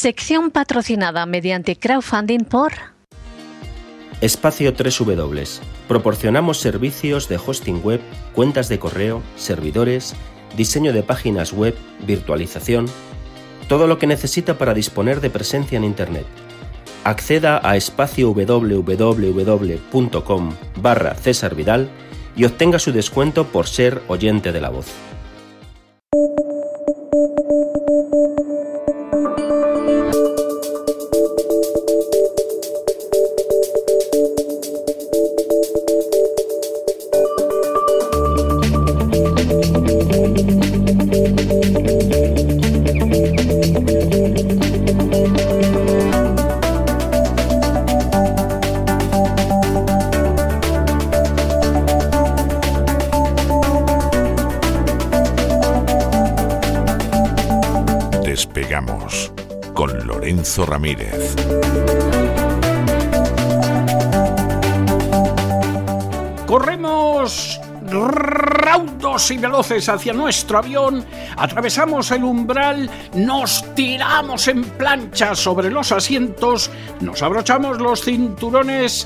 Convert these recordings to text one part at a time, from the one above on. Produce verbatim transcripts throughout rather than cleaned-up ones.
Sección patrocinada mediante crowdfunding por Espacio tres W. Proporcionamos servicios de hosting web, cuentas de correo, servidores, diseño de páginas web, virtualización, todo lo que necesita para disponer de presencia en Internet. Acceda a espacio www.com barra César Vidal y obtenga su descuento por ser oyente de La Voz. Despegamos con Lorenzo Ramírez. Corremos raudos y veloces hacia nuestro avión, atravesamos el umbral, nos tiramos en plancha sobre los asientos, nos abrochamos los cinturones,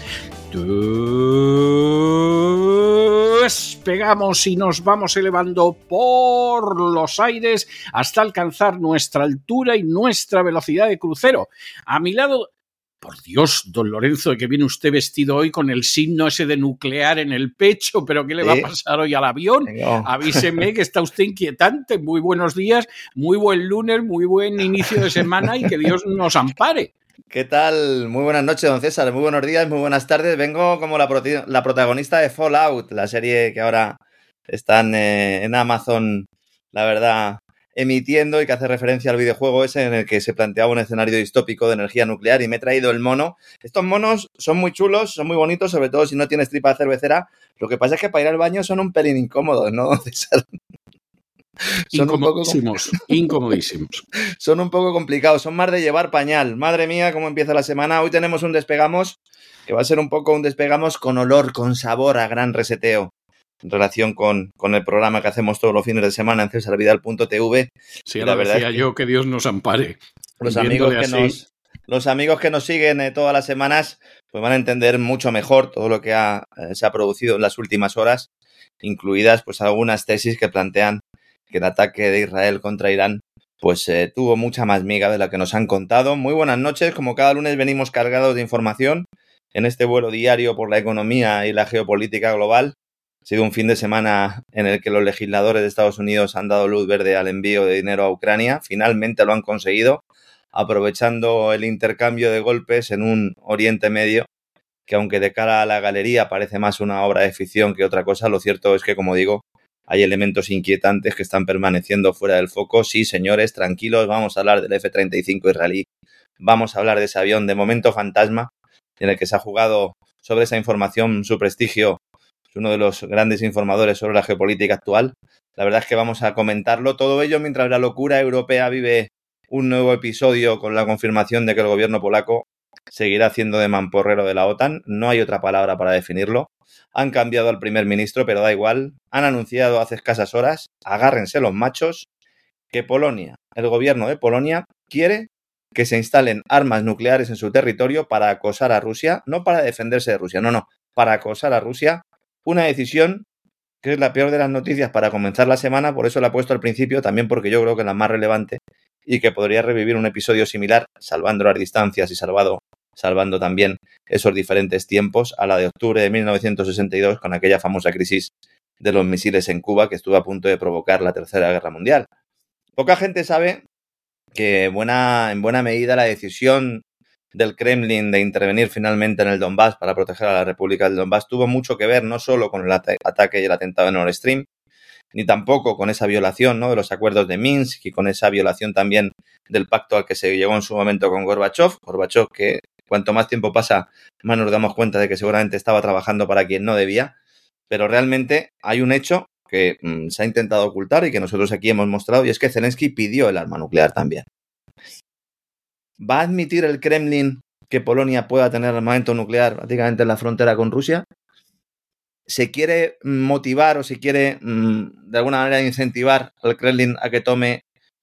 despegamos y nos vamos elevando por los aires hasta alcanzar nuestra altura y nuestra velocidad de crucero. A mi lado... Por Dios, don Lorenzo, que viene usted vestido hoy con el signo ese de nuclear en el pecho, pero ¿qué le va a pasar hoy al avión? Venga. Avíseme que está usted inquietante. Muy buenos días, muy buen lunes, muy buen inicio de semana y que Dios nos ampare. ¿Qué tal? Muy buenas noches, don César. Muy buenos días, muy buenas tardes. Vengo como la, proti- la protagonista de Fallout, la serie que ahora están eh, en Amazon, la verdad, emitiendo y que hace referencia al videojuego ese en el que se planteaba un escenario distópico de energía nuclear, y me he traído el mono. Estos monos son muy chulos, son muy bonitos, sobre todo si no tienes tripa de cervecera. Lo que pasa es que para ir al baño son un pelín incómodos, ¿no, don César? Son incomodísimos, un poco, incomodísimos. Son un poco complicados, son más de llevar pañal. Madre mía, cómo empieza la semana. Hoy tenemos un despegamos que va a ser un poco un despegamos con olor, con sabor a gran reseteo, en relación con, con el programa que hacemos todos los fines de semana en cesar vidal punto t v. Sí, la verdad decía es que yo que Dios nos ampare. Los amigos, que nos, los amigos que nos siguen eh, todas las semanas pues van a entender mucho mejor todo lo que ha, eh, se ha producido en las últimas horas, incluidas pues algunas tesis que plantean que el ataque de Israel contra Irán pues eh, tuvo mucha más miga de la que nos han contado. Muy buenas noches, como cada lunes venimos cargados de información en este vuelo diario por la economía y la geopolítica global. Ha sido un fin de semana en el que los legisladores de Estados Unidos han dado luz verde al envío de dinero a Ucrania. Finalmente lo han conseguido, aprovechando el intercambio de golpes en un Oriente Medio que, aunque de cara a la galería parece más una obra de ficción que otra cosa, lo cierto es que, como digo, hay elementos inquietantes que están permaneciendo fuera del foco. Sí, señores, tranquilos, vamos a hablar del F treinta y cinco israelí, vamos a hablar de ese avión de momento fantasma en el que se ha jugado sobre esa información su prestigio, uno de los grandes informadores sobre la geopolítica actual. La verdad es que vamos a comentarlo todo ello mientras la locura europea vive un nuevo episodio con la confirmación de que el gobierno polaco seguirá haciendo de mamporrero de la OTAN. No hay otra palabra para definirlo. Han cambiado al primer ministro, pero da igual. Han anunciado hace escasas horas, agárrense los machos, que Polonia, el gobierno de Polonia, quiere que se instalen armas nucleares en su territorio para acosar a Rusia, no para defenderse de Rusia, no, no, para acosar a Rusia. Una decisión que es la peor de las noticias para comenzar la semana, por eso la he puesto al principio, también porque yo creo que es la más relevante y que podría revivir un episodio similar, salvando las distancias y salvado, salvando también esos diferentes tiempos, a la de octubre de mil novecientos sesenta y dos, con aquella famosa crisis de los misiles en Cuba que estuvo a punto de provocar la Tercera Guerra Mundial. Poca gente sabe que buena, en buena medida la decisión del Kremlin de intervenir finalmente en el Donbass para proteger a la República del Donbass tuvo mucho que ver no solo con el ata- ataque y el atentado en Nord Stream, ni tampoco con esa violación, ¿no?, de los acuerdos de Minsk, y con esa violación también del pacto al que se llegó en su momento con Gorbachev. Gorbachev, que cuanto más tiempo pasa, más nos damos cuenta de que seguramente estaba trabajando para quien no debía, pero realmente hay un hecho que mmm, se ha intentado ocultar y que nosotros aquí hemos mostrado, y es que Zelensky pidió el arma nuclear también. ¿Va a admitir el Kremlin que Polonia pueda tener armamento nuclear prácticamente en la frontera con Rusia? ¿Se quiere motivar o se quiere mmm, de alguna manera incentivar al Kremlin a que tome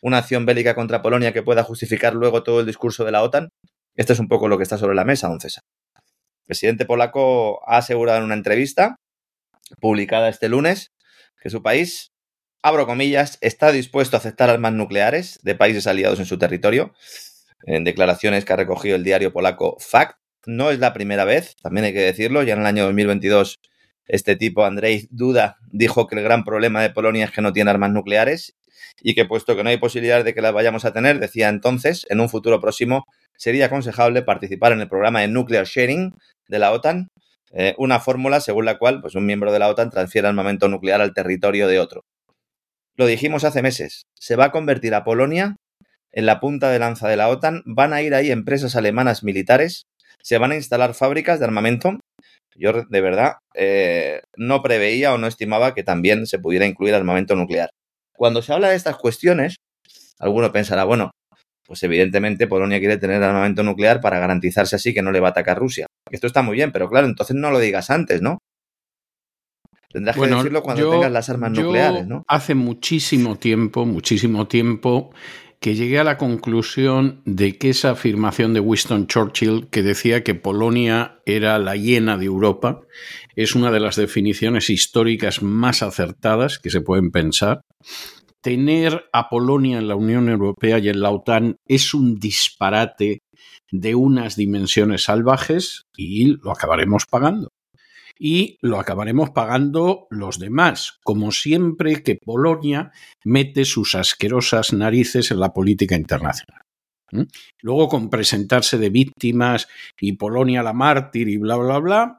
una acción bélica contra Polonia que pueda justificar luego todo el discurso de la OTAN? Esto es un poco lo que está sobre la mesa, don César. El presidente polaco ha asegurado en una entrevista publicada este lunes que su país, abro comillas, está dispuesto a aceptar armas nucleares de países aliados en su territorio. En declaraciones que ha recogido el diario polaco Fakt. No es la primera vez, también hay que decirlo. Ya en el año dos mil veintidós este tipo, Andrzej Duda, dijo que el gran problema de Polonia es que no tiene armas nucleares y que puesto que no hay posibilidad de que las vayamos a tener, decía entonces, en un futuro próximo sería aconsejable participar en el programa de Nuclear Sharing de la OTAN, eh, una fórmula según la cual pues, un miembro de la OTAN transfiere armamento nuclear al territorio de otro. Lo dijimos hace meses, se va a convertir a Polonia en la punta de lanza de la OTAN, van a ir ahí empresas alemanas militares, se van a instalar fábricas de armamento. Yo, de verdad, eh, no preveía o no estimaba que también se pudiera incluir armamento nuclear. Cuando se habla de estas cuestiones, alguno pensará, bueno, pues evidentemente Polonia quiere tener armamento nuclear para garantizarse así que no le va a atacar Rusia. Esto está muy bien, pero claro, entonces no lo digas antes, ¿no? Tendrás bueno, que decirlo cuando yo, tengas las armas yo nucleares, ¿no? Hace muchísimo tiempo, muchísimo tiempo, que llegué a la conclusión de que esa afirmación de Winston Churchill, que decía que Polonia era la hiena de Europa, es una de las definiciones históricas más acertadas que se pueden pensar. Tener a Polonia en la Unión Europea y en la OTAN es un disparate de unas dimensiones salvajes y lo acabaremos pagando. Y lo acabaremos pagando los demás, como siempre que Polonia mete sus asquerosas narices en la política internacional. ¿Mm? Luego, con presentarse de víctimas y Polonia la mártir y bla, bla, bla,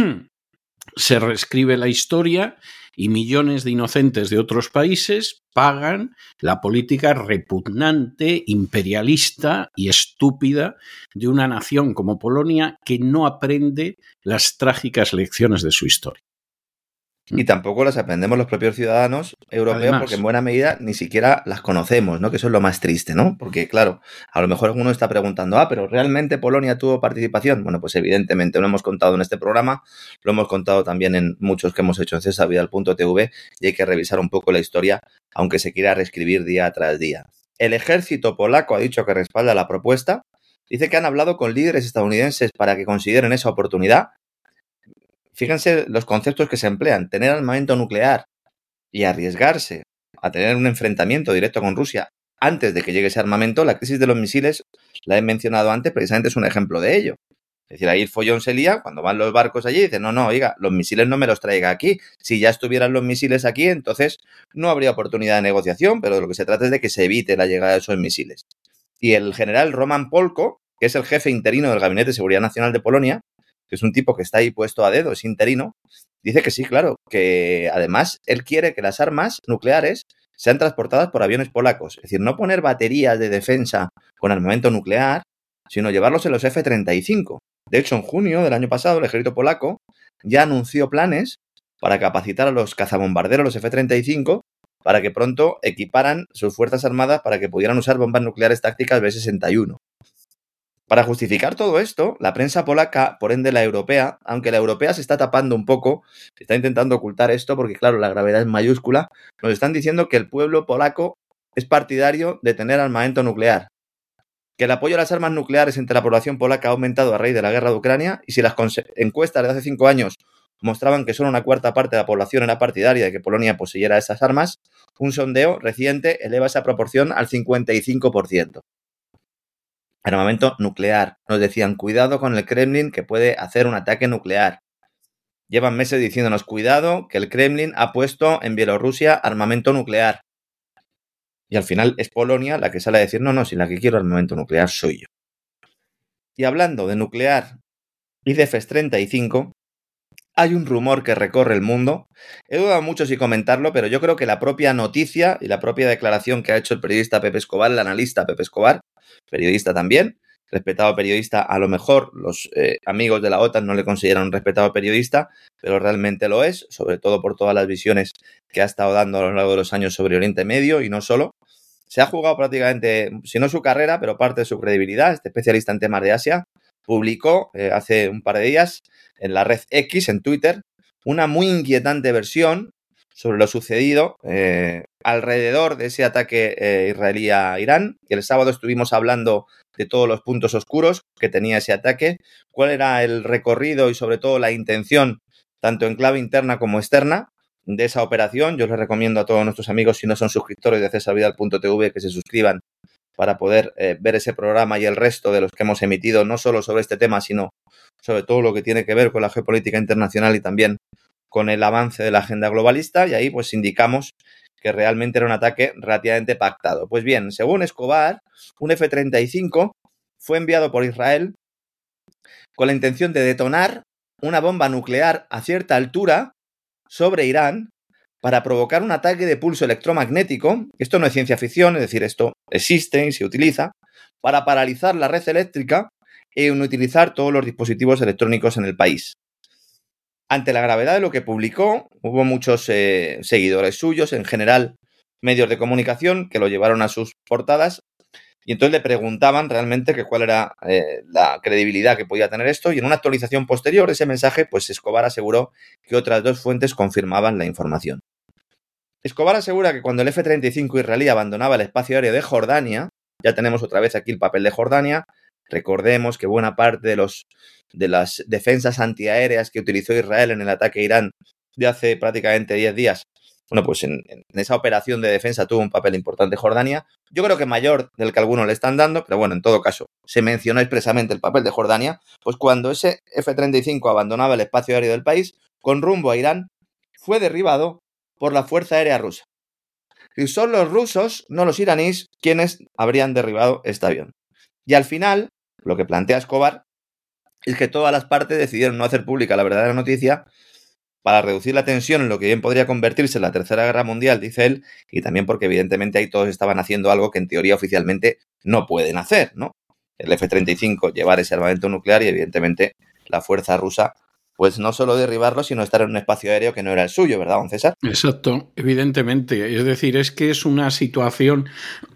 se reescribe la historia y millones de inocentes de otros países pagan la política repugnante, imperialista y estúpida de una nación como Polonia que no aprende las trágicas lecciones de su historia. Y tampoco las aprendemos los propios ciudadanos europeos. Además, porque en buena medida ni siquiera las conocemos, ¿no? Que eso es lo más triste, ¿no? Porque, claro, a lo mejor uno está preguntando, ah, pero ¿realmente Polonia tuvo participación? Bueno, pues evidentemente lo hemos contado en este programa, lo hemos contado también en muchos que hemos hecho en cesar vidal punto t v y hay que revisar un poco la historia, aunque se quiera reescribir día tras día. El ejército polaco ha dicho que respalda la propuesta, dice que han hablado con líderes estadounidenses para que consideren esa oportunidad. Fíjense los conceptos que se emplean. Tener armamento nuclear y arriesgarse a tener un enfrentamiento directo con Rusia antes de que llegue ese armamento. La crisis de los misiles, la he mencionado antes, precisamente es un ejemplo de ello. Es decir, ahí el follón se lía cuando van los barcos allí y dicen, no, no, oiga, los misiles no me los traiga aquí. Si ya estuvieran los misiles aquí, entonces no habría oportunidad de negociación, pero de lo que se trata es de que se evite la llegada de esos misiles. Y el general Roman Polko, que es el jefe interino del Gabinete de Seguridad Nacional de Polonia, que es un tipo que está ahí puesto a dedo, es interino, dice que sí, claro, que además él quiere que las armas nucleares sean transportadas por aviones polacos. Es decir, no poner baterías de defensa con armamento nuclear, sino llevarlos en los F treinta y cinco. De hecho, en junio del año pasado, el ejército polaco ya anunció planes para capacitar a los cazabombarderos, los F treinta y cinco, para que pronto equiparan sus fuerzas armadas para que pudieran usar bombas nucleares tácticas B sesenta y uno. Para justificar todo esto, la prensa polaca, por ende la europea, aunque la europea se está tapando un poco, está intentando ocultar esto porque, claro, la gravedad es mayúscula, nos están diciendo que el pueblo polaco es partidario de tener armamento nuclear, que el apoyo a las armas nucleares entre la población polaca ha aumentado a raíz de la guerra de Ucrania y si las encuestas de hace cinco años mostraban que solo una cuarta parte de la población era partidaria de que Polonia poseyera esas armas, un sondeo reciente eleva esa proporción al cincuenta y cinco por ciento. Armamento nuclear. Nos decían, cuidado con el Kremlin que puede hacer un ataque nuclear. Llevan meses diciéndonos, cuidado que el Kremlin ha puesto en Bielorrusia armamento nuclear. Y al final es Polonia la que sale a decir, no, no, si la que quiero armamento nuclear soy yo. Y hablando de nuclear y de F treinta y cinco, hay un rumor que recorre el mundo. He dudado mucho si comentarlo, pero yo creo que la propia noticia y la propia declaración que ha hecho el periodista Pepe Escobar, el analista Pepe Escobar, periodista también, respetado periodista, a lo mejor los eh, amigos de la OTAN no le consideran un respetado periodista, pero realmente lo es, sobre todo por todas las visiones que ha estado dando a lo largo de los años sobre Oriente Medio y no solo. Se ha jugado prácticamente, si no su carrera, pero parte de su credibilidad. Este especialista en temas de Asia publicó eh, hace un par de días en la red X, en Twitter, una muy inquietante versión sobre lo sucedido eh, alrededor de ese ataque eh, israelí a Irán. El sábado estuvimos hablando de todos los puntos oscuros que tenía ese ataque, cuál era el recorrido y sobre todo la intención, tanto en clave interna como externa, de esa operación. Yo les recomiendo a todos nuestros amigos, si no son suscriptores de cesar vidal punto t v, que se suscriban para poder eh, ver ese programa y el resto de los que hemos emitido, no solo sobre este tema, sino sobre todo lo que tiene que ver con la geopolítica internacional y también con el avance de la agenda globalista, y ahí pues indicamos que realmente era un ataque relativamente pactado. Pues bien, según Escobar, un F treinta y cinco fue enviado por Israel con la intención de detonar una bomba nuclear a cierta altura sobre Irán para provocar un ataque de pulso electromagnético. Esto no es ciencia ficción, es decir, esto existe y se utiliza para paralizar la red eléctrica e inutilizar todos los dispositivos electrónicos en el país. Ante la gravedad de lo que publicó, hubo muchos eh, seguidores suyos, en general medios de comunicación, que lo llevaron a sus portadas y entonces le preguntaban realmente que cuál era eh, la credibilidad que podía tener esto, y en una actualización posterior ese mensaje, pues Escobar aseguró que otras dos fuentes confirmaban la información. Escobar asegura que cuando el F treinta y cinco israelí abandonaba el espacio aéreo de Jordania, ya tenemos otra vez aquí el papel de Jordania, recordemos que buena parte de los de las defensas antiaéreas que utilizó Israel en el ataque a Irán de hace prácticamente diez días, bueno, pues en, en esa operación de defensa tuvo un papel importante Jordania. Yo creo que mayor del que algunos le están dando, pero bueno, en todo caso, se mencionó expresamente el papel de Jordania, pues cuando ese F treinta y cinco abandonaba el espacio aéreo del país con rumbo a Irán, fue derribado por la Fuerza Aérea Rusa. Y son los rusos, no los iraníes, quienes habrían derribado este avión. Y al final, lo que plantea Escobar es que todas las partes decidieron no hacer pública la verdadera noticia para reducir la tensión en lo que bien podría convertirse en la Tercera Guerra Mundial, dice él, y también porque evidentemente ahí todos estaban haciendo algo que en teoría oficialmente no pueden hacer, ¿no? El F treinta y cinco llevar ese armamento nuclear y evidentemente la fuerza rusa, pues no solo derribarlo, sino estar en un espacio aéreo que no era el suyo, ¿verdad, don César? Exacto, evidentemente. Es decir, es que es una situación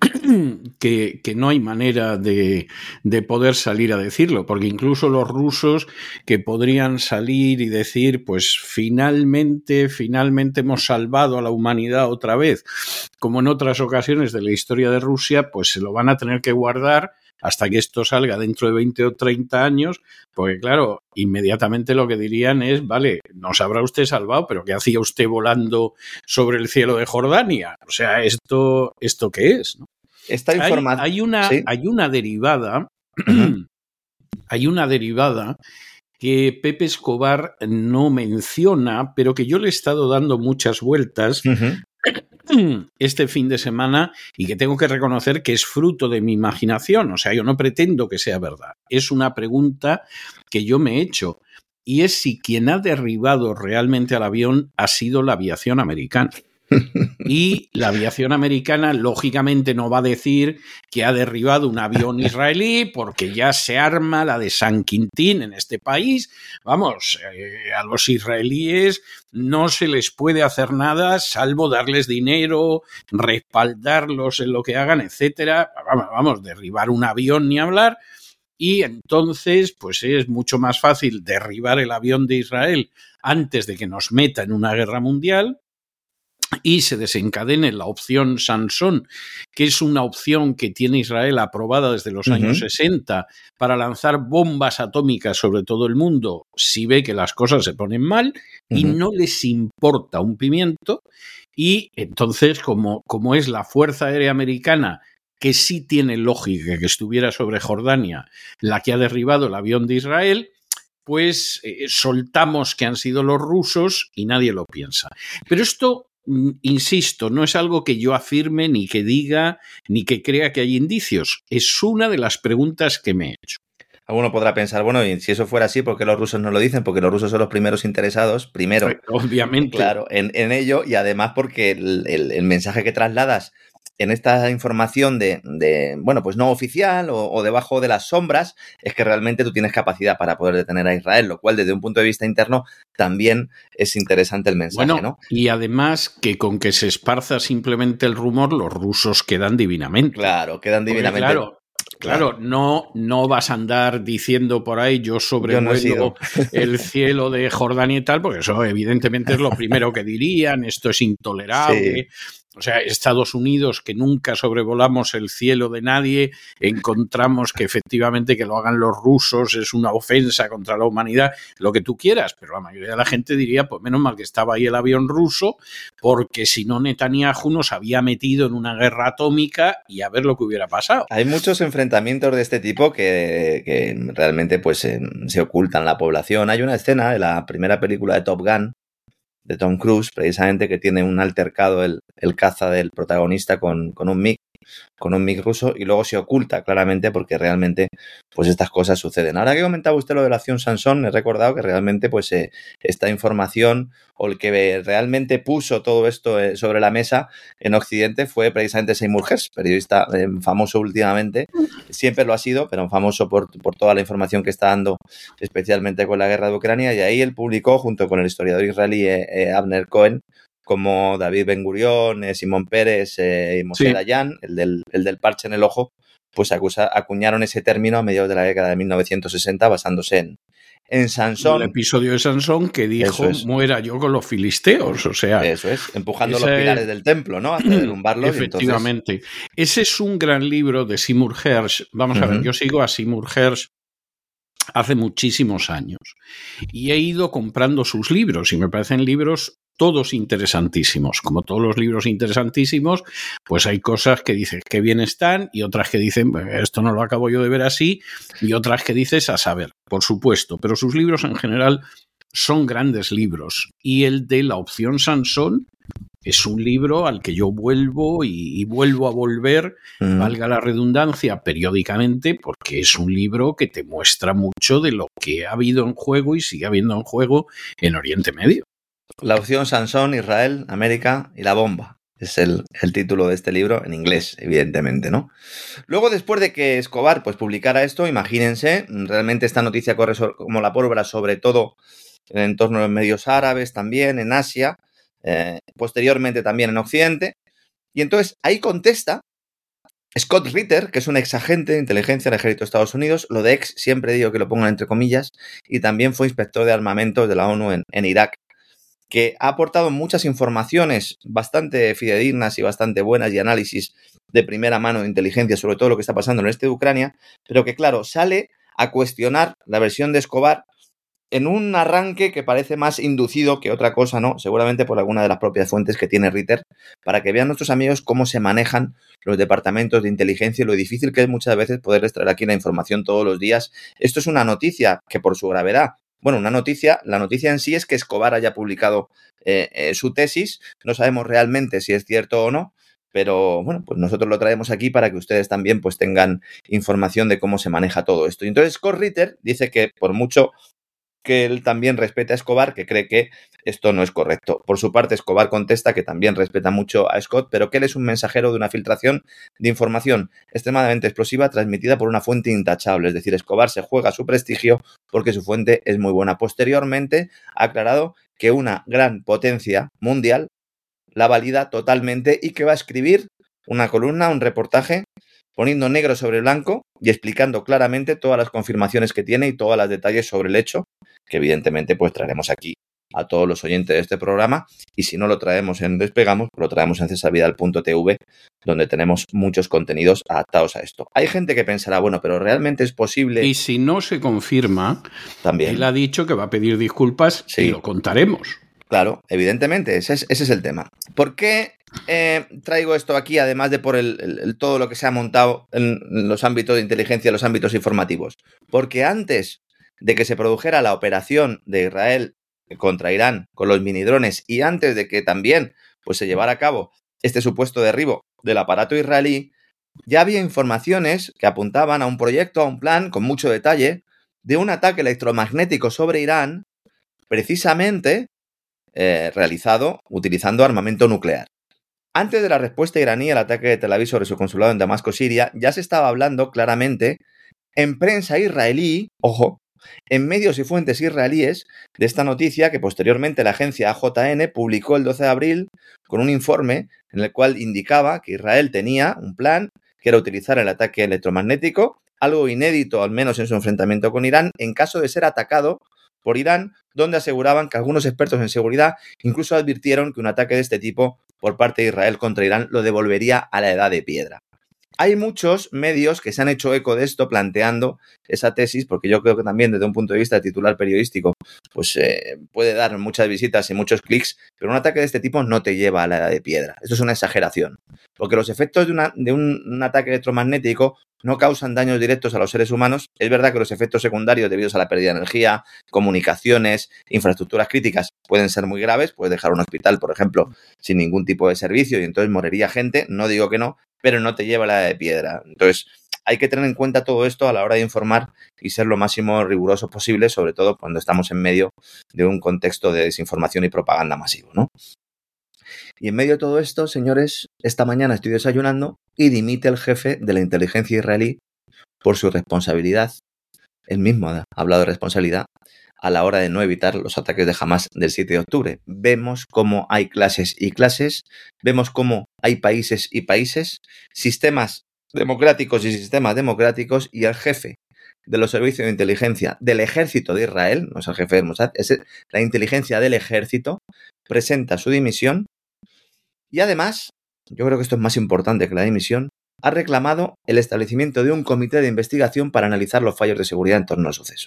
que, que no hay manera de, de poder salir a decirlo, porque incluso los rusos que podrían salir y decir, pues finalmente, finalmente hemos salvado a la humanidad otra vez, como en otras ocasiones de la historia de Rusia, pues se lo van a tener que guardar hasta que esto salga dentro de veinte o treinta años, porque claro, inmediatamente lo que dirían es, vale, nos habrá usted salvado, pero ¿qué hacía usted volando sobre el cielo de Jordania? O sea, ¿esto, esto qué es? ¿No? Esta información... Hay, hay, una, ¿sí? hay una derivada, uh-huh. hay una derivada que Pepe Escobar no menciona, pero que yo le he estado dando muchas vueltas, uh-huh. este fin de semana, y que tengo que reconocer que es fruto de mi imaginación. O sea, yo no pretendo que sea verdad. Es una pregunta que yo me he hecho, y es si quien ha derribado realmente al avión ha sido la aviación americana. Y la aviación americana lógicamente no va a decir que ha derribado un avión israelí porque ya se arma la de San Quintín en este país. Vamos, eh, a los israelíes no se les puede hacer nada salvo darles dinero, respaldarlos en lo que hagan, etcétera. Vamos, vamos, derribar un avión ni hablar. Y entonces, pues es mucho más fácil derribar el avión de Israel antes de que nos meta en una guerra mundial y se desencadene la opción Sansón, que es una opción que tiene Israel aprobada desde los uh-huh. años sesenta para lanzar bombas atómicas sobre todo el mundo si ve que las cosas se ponen mal uh-huh. y no les importa un pimiento. Y entonces, como, como es la Fuerza Aérea Americana, que sí tiene lógica que estuviera sobre Jordania, la que ha derribado el avión de Israel, pues eh, soltamos que han sido los rusos y nadie lo piensa. Pero esto, insisto, no es algo que yo afirme, ni que diga, ni que crea que hay indicios. Es una de las preguntas que me he hecho. Alguno podrá pensar, bueno, y si eso fuera así, ¿por qué los rusos no lo dicen? Porque los rusos son los primeros interesados, primero, obviamente, claro, en, en ello, y además porque el, el, el mensaje que trasladas en esta información de, de bueno, pues no oficial o, o debajo de las sombras, es que realmente tú tienes capacidad para poder detener a Israel, lo cual desde un punto de vista interno también es interesante el mensaje, bueno, ¿no? Y además que con que se esparza simplemente el rumor, los rusos quedan divinamente. Claro, quedan divinamente. Porque, claro, claro, no, no vas a andar diciendo por ahí yo sobrevuelo Yo no el cielo de Jordania y tal, porque eso evidentemente es lo primero que dirían, esto es intolerable. Sí. O sea, Estados Unidos, que nunca sobrevolamos el cielo de nadie, encontramos que efectivamente que lo hagan los rusos es una ofensa contra la humanidad, lo que tú quieras, pero la mayoría de la gente diría, pues menos mal que estaba ahí el avión ruso, porque si no Netanyahu nos había metido en una guerra atómica y a ver lo que hubiera pasado. Hay muchos enfrentamientos de este tipo que, que realmente pues se, se ocultan la población. Hay una escena de la primera película de Top Gun, de Tom Cruise, precisamente, que tiene un altercado el, el caza del protagonista con, con un MiG, con un MiG ruso, y luego se oculta claramente porque realmente pues estas cosas suceden. Ahora que comentaba usted lo de la acción Sansón, he recordado que realmente pues eh, esta información o el que realmente puso todo esto eh, sobre la mesa en Occidente fue precisamente Seymour Hersh, periodista eh, famoso últimamente, siempre lo ha sido, pero famoso por, por toda la información que está dando, especialmente con la guerra de Ucrania, y ahí él publicó, junto con el historiador israelí eh, eh, Abner Cohen, como David Ben Gurión, eh, Simón Pérez eh, y Moshe sí. Dayan, el del, el del parche en el ojo, pues acusa, acuñaron ese término a mediados de la década de mil novecientos sesenta basándose en, en Sansón. El episodio de Sansón que dijo, es. muera yo con los filisteos, o sea... Eso es, empujando los pilares es... del templo, ¿no? Hasta derrumbarlos. Efectivamente. Entonces... Ese es un gran libro de Seymour Hersh. Vamos uh-huh. a ver, yo sigo a Seymour Hersh hace muchísimos años y he ido comprando sus libros y me parecen libros todos interesantísimos. Como todos los libros interesantísimos, pues hay cosas que dices que bien están y otras que dicen esto no lo acabo yo de ver así y otras que dices a saber, por supuesto, pero sus libros en general son grandes libros y el de La opción Sansón es un libro al que yo vuelvo y, y vuelvo a volver, mm. valga la redundancia, periódicamente, porque es un libro que te muestra mucho de lo que ha habido en juego y sigue habiendo en juego en Oriente Medio. La opción Sansón, Israel, América y la bomba. Es el, el título de este libro, en inglés, evidentemente, ¿no? Luego, después de que Escobar pues, publicara esto, imagínense, realmente esta noticia corre sobre, como la pólvora, sobre todo en el entorno de los medios árabes, también en Asia, eh, posteriormente también en Occidente. Y entonces ahí contesta Scott Ritter, que es un ex agente de inteligencia del ejército de Estados Unidos, lo de ex siempre digo que lo pongan entre comillas, y también fue inspector de armamentos de la ONU en, en Irak, que ha aportado muchas informaciones bastante fidedignas y bastante buenas y análisis de primera mano de inteligencia sobre todo lo que está pasando en el este de Ucrania, pero que claro, sale a cuestionar la versión de Escobar en un arranque que parece más inducido que otra cosa, ¿no? Seguramente por alguna de las propias fuentes que tiene Ritter, para que vean nuestros amigos cómo se manejan los departamentos de inteligencia y lo difícil que es muchas veces poder extraer aquí la información todos los días. Esto es una noticia que por su gravedad, bueno, una noticia, la noticia en sí es que Escobar haya publicado eh, eh, su tesis, no sabemos realmente si es cierto o no, pero bueno, pues nosotros lo traemos aquí para que ustedes también pues tengan información de cómo se maneja todo esto. Y entonces Scott Ritter dice que por mucho que él también respeta a Escobar, que cree que esto no es correcto. Por su parte, Escobar contesta que también respeta mucho a Scott, pero que él es un mensajero de una filtración de información extremadamente explosiva transmitida por una fuente intachable. Es decir, Escobar se juega su prestigio porque su fuente es muy buena. Posteriormente, ha aclarado que una gran potencia mundial la valida totalmente y que va a escribir una columna, un reportaje, poniendo negro sobre blanco y explicando claramente todas las confirmaciones que tiene y todos los detalles sobre el hecho, que evidentemente pues traeremos aquí a todos los oyentes de este programa, y si no lo traemos en Despegamos, lo traemos en cesar vidal punto t v, donde tenemos muchos contenidos adaptados a esto. Hay gente que pensará, bueno, pero ¿realmente es posible? Y si no se confirma, también él ha dicho que va a pedir disculpas sí. y lo contaremos. Claro, evidentemente, ese es, ese es el tema. ¿Por qué eh, traigo esto aquí, además de por el, el, el, todo lo que se ha montado en los ámbitos de inteligencia, los ámbitos informativos? Porque antes de que se produjera la operación de Israel contra Irán con los minidrones y antes de que también pues, se llevara a cabo este supuesto derribo del aparato israelí, ya había informaciones que apuntaban a un proyecto, a un plan con mucho detalle de un ataque electromagnético sobre Irán, precisamente eh, realizado utilizando armamento nuclear. Antes de la respuesta iraní al ataque de Tel Aviv sobre su consulado en Damasco, Siria, ya se estaba hablando claramente en prensa israelí, ojo, en medios y fuentes israelíes, de esta noticia que posteriormente la agencia A J N publicó el doce de abril con un informe en el cual indicaba que Israel tenía un plan que era utilizar el ataque electromagnético, algo inédito al menos en su enfrentamiento con Irán, en caso de ser atacado por Irán, donde aseguraban que algunos expertos en seguridad incluso advirtieron que un ataque de este tipo por parte de Israel contra Irán lo devolvería a la edad de piedra. Hay muchos medios que se han hecho eco de esto planteando esa tesis, porque yo creo que también desde un punto de vista de titular periodístico pues eh, puede dar muchas visitas y muchos clics, pero un ataque de este tipo no te lleva a la edad de piedra. Esto es una exageración, porque los efectos de, una, de un, un ataque electromagnético no causan daños directos a los seres humanos. Es verdad que los efectos secundarios debidos a la pérdida de energía, comunicaciones, infraestructuras críticas pueden ser muy graves. Puedes dejar un hospital, por ejemplo, sin ningún tipo de servicio y entonces moriría gente. No digo que no, pero no te lleva a la edad de piedra. Entonces, hay que tener en cuenta todo esto a la hora de informar y ser lo máximo riguroso posible, sobre todo cuando estamos en medio de un contexto de desinformación y propaganda masivo, ¿no? Y en medio de todo esto, señores, esta mañana estoy desayunando y dimite el jefe de la inteligencia israelí por su responsabilidad. Él mismo ha hablado de responsabilidad a la hora de no evitar los ataques de Hamás del siete de octubre. Vemos cómo hay clases y clases, vemos cómo hay países y países, sistemas democráticos y sistemas democráticos, y el jefe de los servicios de inteligencia del ejército de Israel, no es el jefe del Mossad, es la inteligencia del ejército, presenta su dimisión y además, yo creo que esto es más importante que la dimisión, ha reclamado el establecimiento de un comité de investigación para analizar los fallos de seguridad en torno al suceso.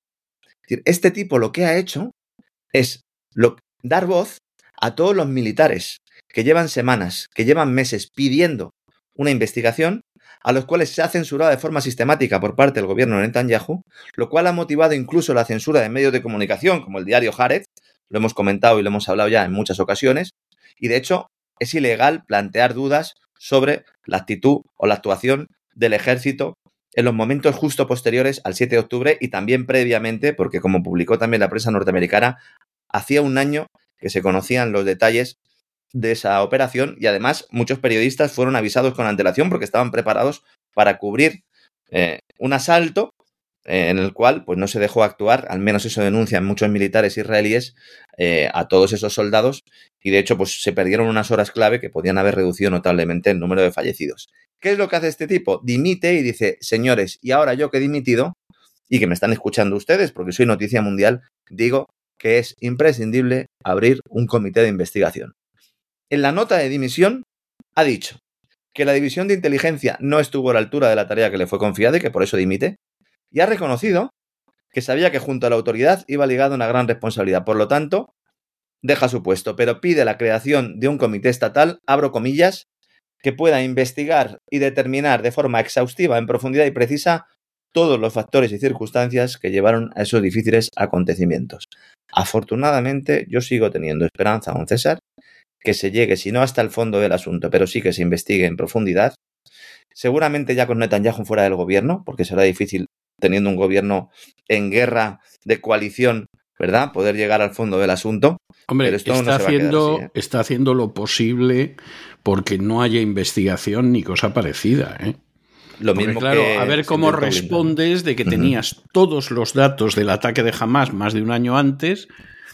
Es decir, este tipo lo que ha hecho es lo, dar voz a todos los militares que llevan semanas, que llevan meses pidiendo una investigación, a los cuales se ha censurado de forma sistemática por parte del gobierno de Netanyahu, lo cual ha motivado incluso la censura de medios de comunicación, como el diario Haaretz, lo hemos comentado y lo hemos hablado ya en muchas ocasiones, y de hecho es ilegal plantear dudas sobre la actitud o la actuación del ejército en los momentos justo posteriores al siete de octubre y también previamente, porque como publicó también la prensa norteamericana, hacía un año que se conocían los detalles de esa operación y además muchos periodistas fueron avisados con antelación porque estaban preparados para cubrir eh, un asalto eh, en el cual pues no se dejó actuar, al menos eso denuncian muchos militares israelíes, eh, a todos esos soldados, y de hecho pues se perdieron unas horas clave que podían haber reducido notablemente el número de fallecidos. ¿Qué es lo que hace este tipo? Dimite y dice, señores, y ahora yo que he dimitido y que me están escuchando ustedes porque soy noticia mundial, digo que es imprescindible abrir un comité de investigación. En la nota de dimisión ha dicho que la división de inteligencia no estuvo a la altura de la tarea que le fue confiada y que por eso dimite, y ha reconocido que sabía que junto a la autoridad iba ligada una gran responsabilidad. Por lo tanto, deja su puesto, pero pide la creación de un comité estatal, abro comillas, que pueda investigar y determinar de forma exhaustiva, en profundidad y precisa todos los factores y circunstancias que llevaron a esos difíciles acontecimientos. Afortunadamente, yo sigo teniendo esperanza, don César, que se llegue, si no hasta el fondo del asunto, pero sí que se investigue en profundidad, seguramente ya con Netanyahu fuera del gobierno, porque será difícil, teniendo un gobierno en guerra de coalición, ¿verdad?, poder llegar al fondo del asunto. Hombre, pero esto está, no se va haciendo, a quedar así, ¿eh? está haciendo lo posible porque no haya investigación ni cosa parecida, ¿eh? Lo Porque, mismo claro, que a ver cómo respondes de que uh-huh. tenías todos los datos del ataque de Hamás más de un año antes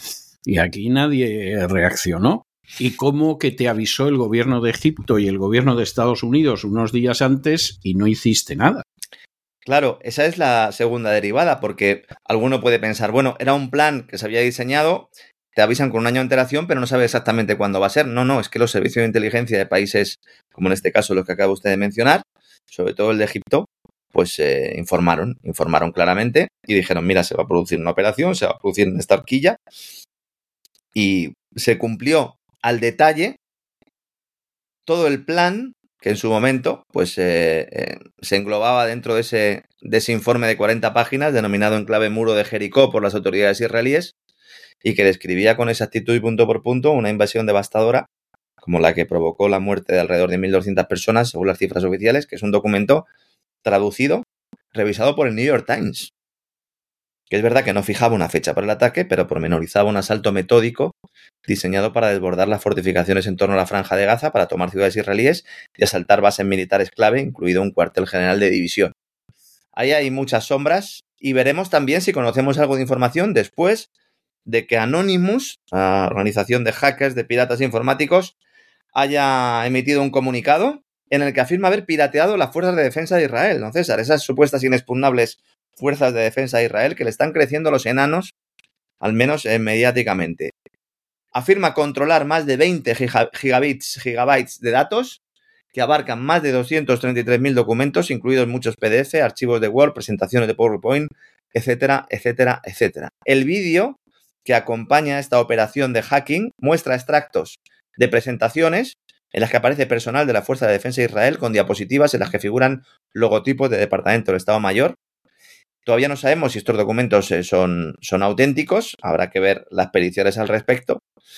y aquí nadie reaccionó. Y cómo que te avisó el gobierno de Egipto y el gobierno de Estados Unidos unos días antes y no hiciste nada. Claro, esa es la segunda derivada, porque alguno puede pensar, bueno, era un plan que se había diseñado, te avisan con un año de antelación, pero no sabes exactamente cuándo va a ser. No, no, es que los servicios de inteligencia de países, como en este caso los que acaba usted de mencionar, sobre todo el de Egipto, pues eh, informaron, informaron claramente y dijeron, mira, se va a producir una operación, se va a producir en esta horquilla, y se cumplió al detalle todo el plan que en su momento pues eh, eh, se englobaba dentro de ese, de ese informe de cuarenta páginas denominado en clave Muro de Jericó por las autoridades israelíes y que describía con exactitud y punto por punto una invasión devastadora como la que provocó la muerte de alrededor de mil doscientas personas según las cifras oficiales, que es un documento traducido, revisado por el New York Times, que es verdad que no fijaba una fecha para el ataque, pero pormenorizaba un asalto metódico diseñado para desbordar las fortificaciones en torno a la Franja de Gaza, para tomar ciudades israelíes y asaltar bases militares clave, incluido un cuartel general de división. Ahí hay muchas sombras y veremos también si conocemos algo de información después de que Anonymous, la organización de hackers, de piratas informáticos, haya emitido un comunicado en el que afirma haber pirateado las fuerzas de defensa de Israel, ¿no, César? Esas supuestas inexpugnables fuerzas de defensa de Israel que le están creciendo los enanos, al menos eh, mediáticamente. Afirma controlar más de veinte gigabits, gigabytes de datos que abarcan más de doscientos treinta y tres mil documentos, incluidos muchos P D F, archivos de Word, presentaciones de PowerPoint, etcétera, etcétera, etcétera. El vídeo que acompaña esta operación de hacking muestra extractos de presentaciones en las que aparece personal de la Fuerza de Defensa de Israel con diapositivas en las que figuran logotipos de Departamento del Estado Mayor. Todavía no sabemos si estos documentos son, son auténticos, habrá que ver las periciales al respecto.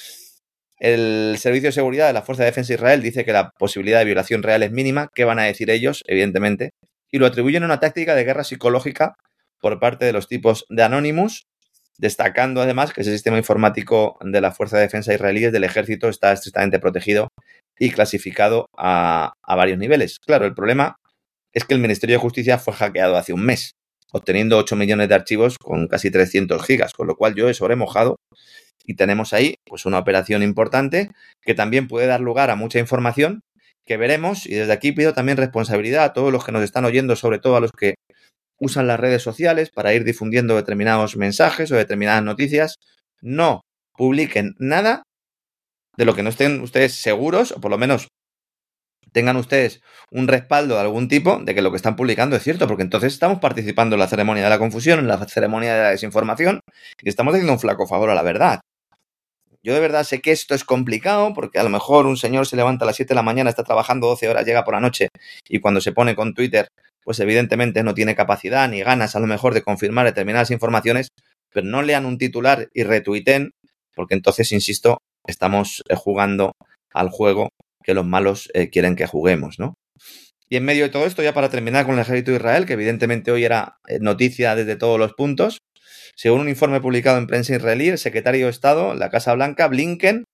El Servicio de Seguridad de la Fuerza de Defensa de Israel dice que la posibilidad de violación real es mínima. ¿Qué van a decir ellos? Evidentemente. Y lo atribuyen a una táctica de guerra psicológica por parte de los tipos de Anonymous, destacando además que ese sistema informático de la Fuerza de Defensa israelí del Ejército está estrictamente protegido y clasificado a, a varios niveles. Claro, el problema es que el Ministerio de Justicia fue hackeado hace un mes, obteniendo ocho millones de archivos con casi trescientos gigas, con lo cual yo he sobremojado y tenemos ahí pues una operación importante que también puede dar lugar a mucha información que veremos, y desde aquí pido también responsabilidad a todos los que nos están oyendo, sobre todo a los que usan las redes sociales para ir difundiendo determinados mensajes o determinadas noticias. No publiquen nada de lo que no estén ustedes seguros, o por lo menos tengan ustedes un respaldo de algún tipo de que lo que están publicando es cierto, porque entonces estamos participando en la ceremonia de la confusión, en la ceremonia de la desinformación, y estamos haciendo un flaco favor a la verdad. Yo de verdad sé que esto es complicado, porque a lo mejor un señor se levanta a las siete de la mañana, está trabajando doce horas, llega por la noche, y cuando se pone con Twitter, pues evidentemente no tiene capacidad ni ganas a lo mejor de confirmar determinadas informaciones, pero no lean un titular y retuiten, porque entonces, insisto, estamos jugando al juego que los malos eh, quieren que juguemos, ¿no? Y en medio de todo esto, ya para terminar con el ejército de Israel, que evidentemente hoy era noticia desde todos los puntos, según un informe publicado en prensa israelí, el secretario de Estado en la Casa Blanca, Blinken,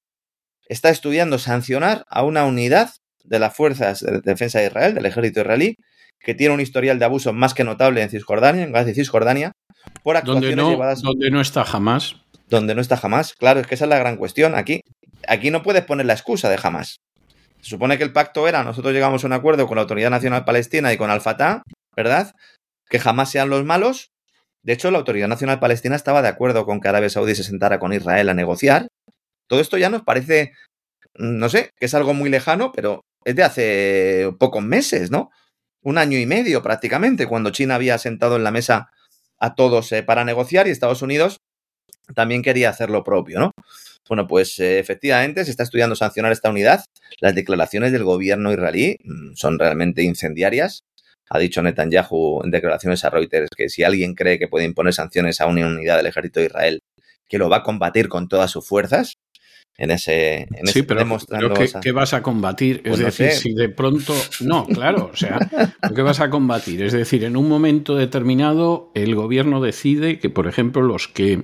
está estudiando sancionar a una unidad de las fuerzas de defensa de Israel, del ejército israelí, que tiene un historial de abusos más que notable en Cisjordania, en Gaza y Cisjordania, por actuaciones donde no, llevadas... Donde no está Hamás. Donde no está Hamás. Claro, es que esa es la gran cuestión. Aquí, aquí no puedes poner la excusa de Hamás. Se supone que el pacto era, nosotros llegamos a un acuerdo con la Autoridad Nacional Palestina y con Al-Fatah, ¿verdad? Que jamás sean los malos. De hecho, la Autoridad Nacional Palestina estaba de acuerdo con que Arabia Saudí se sentara con Israel a negociar. Todo esto ya nos parece, no sé, que es algo muy lejano, pero es de hace pocos meses, ¿no? Un año y medio prácticamente, cuando China había sentado en la mesa a todos eh, para negociar y Estados Unidos también quería hacer lo propio, ¿no? Bueno, pues eh, efectivamente se está estudiando sancionar esta unidad. Las declaraciones del gobierno israelí mmm, son realmente incendiarias. Ha dicho Netanyahu en declaraciones a Reuters que si alguien cree que puede imponer sanciones a una unidad del ejército de Israel, que lo va a combatir con todas sus fuerzas. En ese, en sí, ese pero, pero ¿qué, esa... ¿qué vas a combatir? Es pues decir, no sé. si de pronto... No, claro, o sea, ¿qué vas a combatir? Es decir, en un momento determinado el gobierno decide que, por ejemplo, los que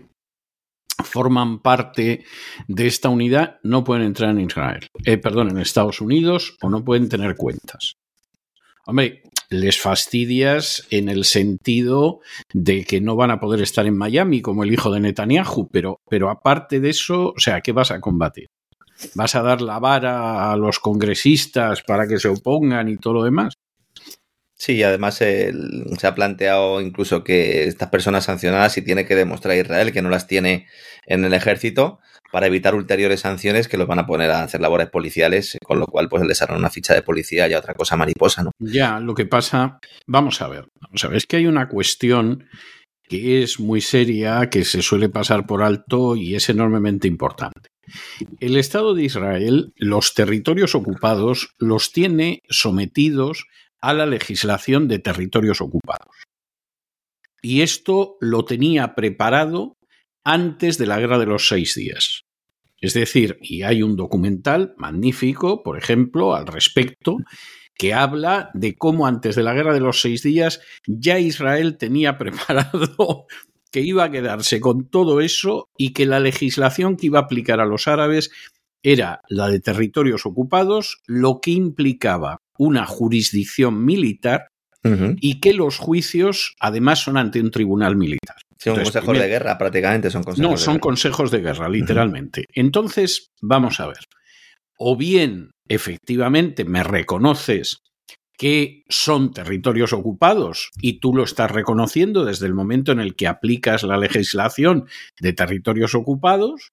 forman parte de esta unidad no pueden entrar en Israel, eh, perdón, en Estados Unidos, o no pueden tener cuentas. Hombre, les fastidias en el sentido de que no van a poder estar en Miami como el hijo de Netanyahu, pero, pero aparte de eso, o sea, ¿qué vas a combatir? ¿Vas a dar la vara a los congresistas para que se opongan y todo lo demás? Sí, además eh, se ha planteado incluso que estas personas sancionadas, si tiene que demostrar a Israel que no las tiene en el ejército, para evitar ulteriores sanciones que los van a poner a hacer labores policiales, con lo cual pues les harán una ficha de policía y otra cosa mariposa, ¿no? Ya, lo que pasa, vamos a ver, vamos a ver, es que hay una cuestión que es muy seria, que se suele pasar por alto y es enormemente importante. El Estado de Israel, los territorios ocupados, los tiene sometidos a la legislación de territorios ocupados. Y esto lo tenía preparado antes de la Guerra de los Seis Días. Es decir, y hay un documental magnífico, por ejemplo, al respecto, que habla de cómo antes de la Guerra de los Seis Días ya Israel tenía preparado que iba a quedarse con todo eso y que la legislación que iba a aplicar a los árabes era la de territorios ocupados, lo que implicaba una jurisdicción militar uh-huh. y que los juicios además son ante un tribunal militar. Son Entonces, consejos primero, de guerra, prácticamente son consejos No, de son guerra. consejos de guerra, literalmente. Uh-huh. Entonces, vamos a ver. o bien efectivamente me reconoces que son territorios ocupados y tú lo estás reconociendo desde el momento en el que aplicas la legislación de territorios ocupados,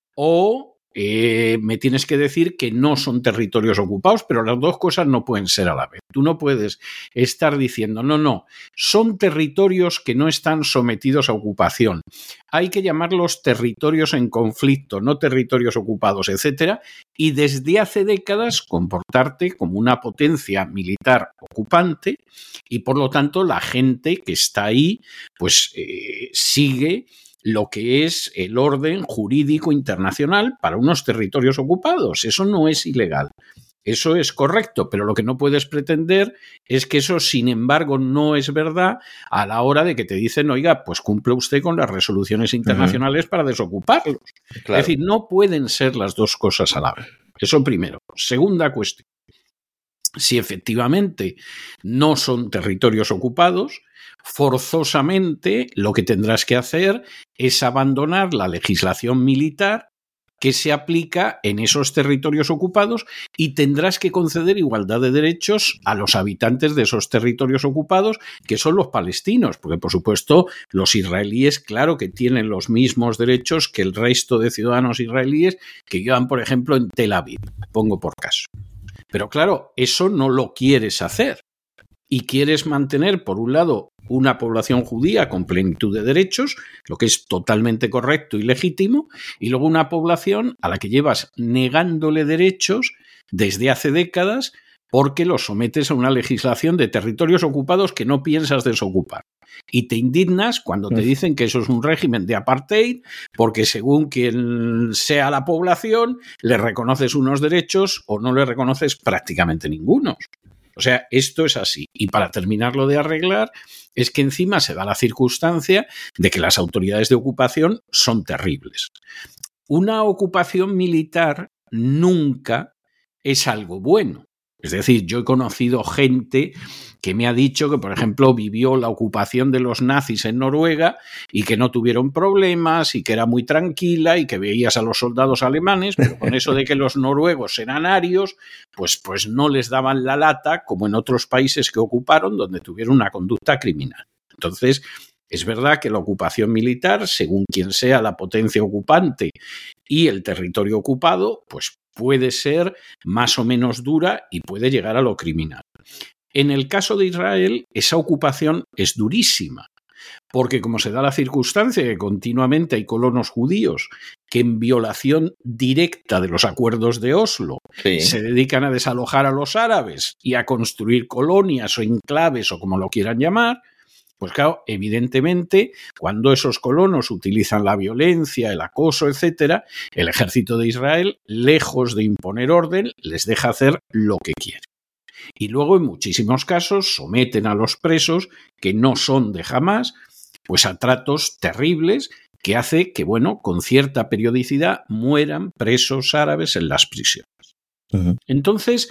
o eh, me tienes que decir que no son territorios ocupados, pero las dos cosas no pueden ser a la vez. Tú no puedes estar diciendo, no, no, son territorios que no están sometidos a ocupación. Hay que llamarlos territorios en conflicto, no territorios ocupados, etcétera, y desde hace décadas comportarte como una potencia militar ocupante y, por lo tanto, la gente que está ahí pues eh, sigue lo que es el orden jurídico internacional para unos territorios ocupados. Eso no es ilegal. Eso es correcto, pero lo que no puedes pretender es que eso, sin embargo, no es verdad a la hora de que te dicen, oiga, pues cumple usted con las resoluciones internacionales uh-huh. para desocuparlos. Claro. Es decir, no pueden ser las dos cosas a la vez. Eso primero. Segunda cuestión. Si efectivamente no son territorios ocupados, forzosamente lo que tendrás que hacer es abandonar la legislación militar que se aplica en esos territorios ocupados y tendrás que conceder igualdad de derechos a los habitantes de esos territorios ocupados, que son los palestinos, porque por supuesto los israelíes, claro que tienen los mismos derechos que el resto de ciudadanos israelíes que vivan, por ejemplo, en Tel Aviv, pongo por caso. Pero claro, eso no lo quieres hacer y quieres mantener, por un lado, una población judía con plenitud de derechos, lo que es totalmente correcto y legítimo, y luego una población a la que llevas negándole derechos desde hace décadas porque los sometes a una legislación de territorios ocupados que no piensas desocupar. Y te indignas cuando te dicen que eso es un régimen de apartheid, porque según quien sea la población, le reconoces unos derechos o no le reconoces prácticamente ninguno. O sea, esto es así. Y para terminarlo de arreglar, es que encima se da la circunstancia de que las autoridades de ocupación son terribles. Una ocupación militar nunca es algo bueno. Es decir, yo he conocido gente que me ha dicho que, por ejemplo, vivió la ocupación de los nazis en Noruega y que no tuvieron problemas y que era muy tranquila y que veías a los soldados alemanes, pero con eso de que los noruegos eran arios, pues, pues no les daban la lata como en otros países que ocuparon donde tuvieron una conducta criminal. Entonces, es verdad que la ocupación militar, según quien sea la potencia ocupante y el territorio ocupado, pues puede ser más o menos dura y puede llegar a lo criminal. En el caso de Israel, esa ocupación es durísima, porque como se da la circunstancia que continuamente hay colonos judíos que en violación directa de los acuerdos de Oslo sí. se dedican a desalojar a los árabes y a construir colonias o enclaves o como lo quieran llamar, pues claro, evidentemente, cuando esos colonos utilizan la violencia, el acoso, etcétera, el ejército de Israel, lejos de imponer orden, les deja hacer lo que quiere. Y luego, en muchísimos casos, someten a los presos, que no son de Hamás, pues a tratos terribles que hace que, bueno, con cierta periodicidad mueran presos árabes en las prisiones. Uh-huh. Entonces,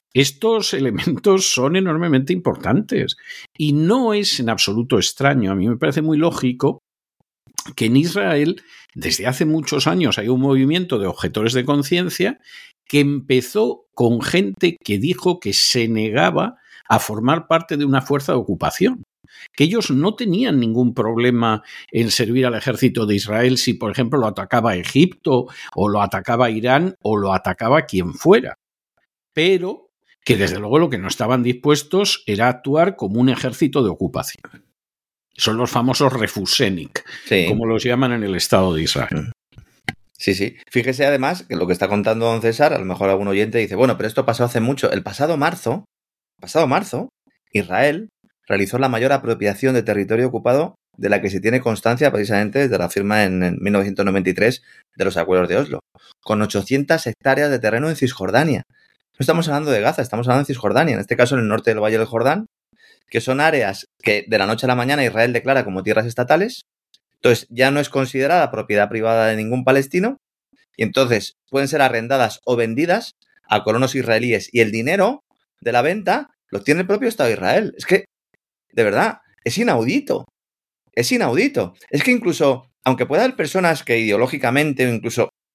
estos elementos son enormemente importantes y no es en absoluto extraño. A mí me parece muy lógico que en Israel desde hace muchos años hay un movimiento de objetores de conciencia que empezó con gente que dijo que se negaba a formar parte de una fuerza de ocupación, que ellos no tenían ningún problema en servir al ejército de Israel si, por ejemplo, lo atacaba Egipto o lo atacaba Irán o lo atacaba quien fuera, pero que desde luego lo que no estaban dispuestos era actuar como un ejército de ocupación. Son los famosos refusenik, sí. como los llaman en el Estado de Israel. Sí, sí. Fíjese además que lo que está contando don César, a lo mejor algún oyente dice, bueno, pero esto pasó hace mucho. El pasado marzo, pasado marzo, Israel realizó la mayor apropiación de territorio ocupado de la que se tiene constancia precisamente desde la firma en, en mil novecientos noventa y tres de los acuerdos de Oslo, con ochocientas hectáreas de terreno en Cisjordania. No estamos hablando de Gaza, estamos hablando de Cisjordania, en este caso en el norte del Valle del Jordán, que son áreas que de la noche a la mañana Israel declara como tierras estatales, entonces ya no es considerada propiedad privada de ningún palestino, y entonces pueden ser arrendadas o vendidas a colonos israelíes, y el dinero de la venta lo tiene el propio Estado de Israel. Es que, de verdad, es inaudito, es inaudito. Es que incluso, aunque pueda haber personas que ideológicamente o incluso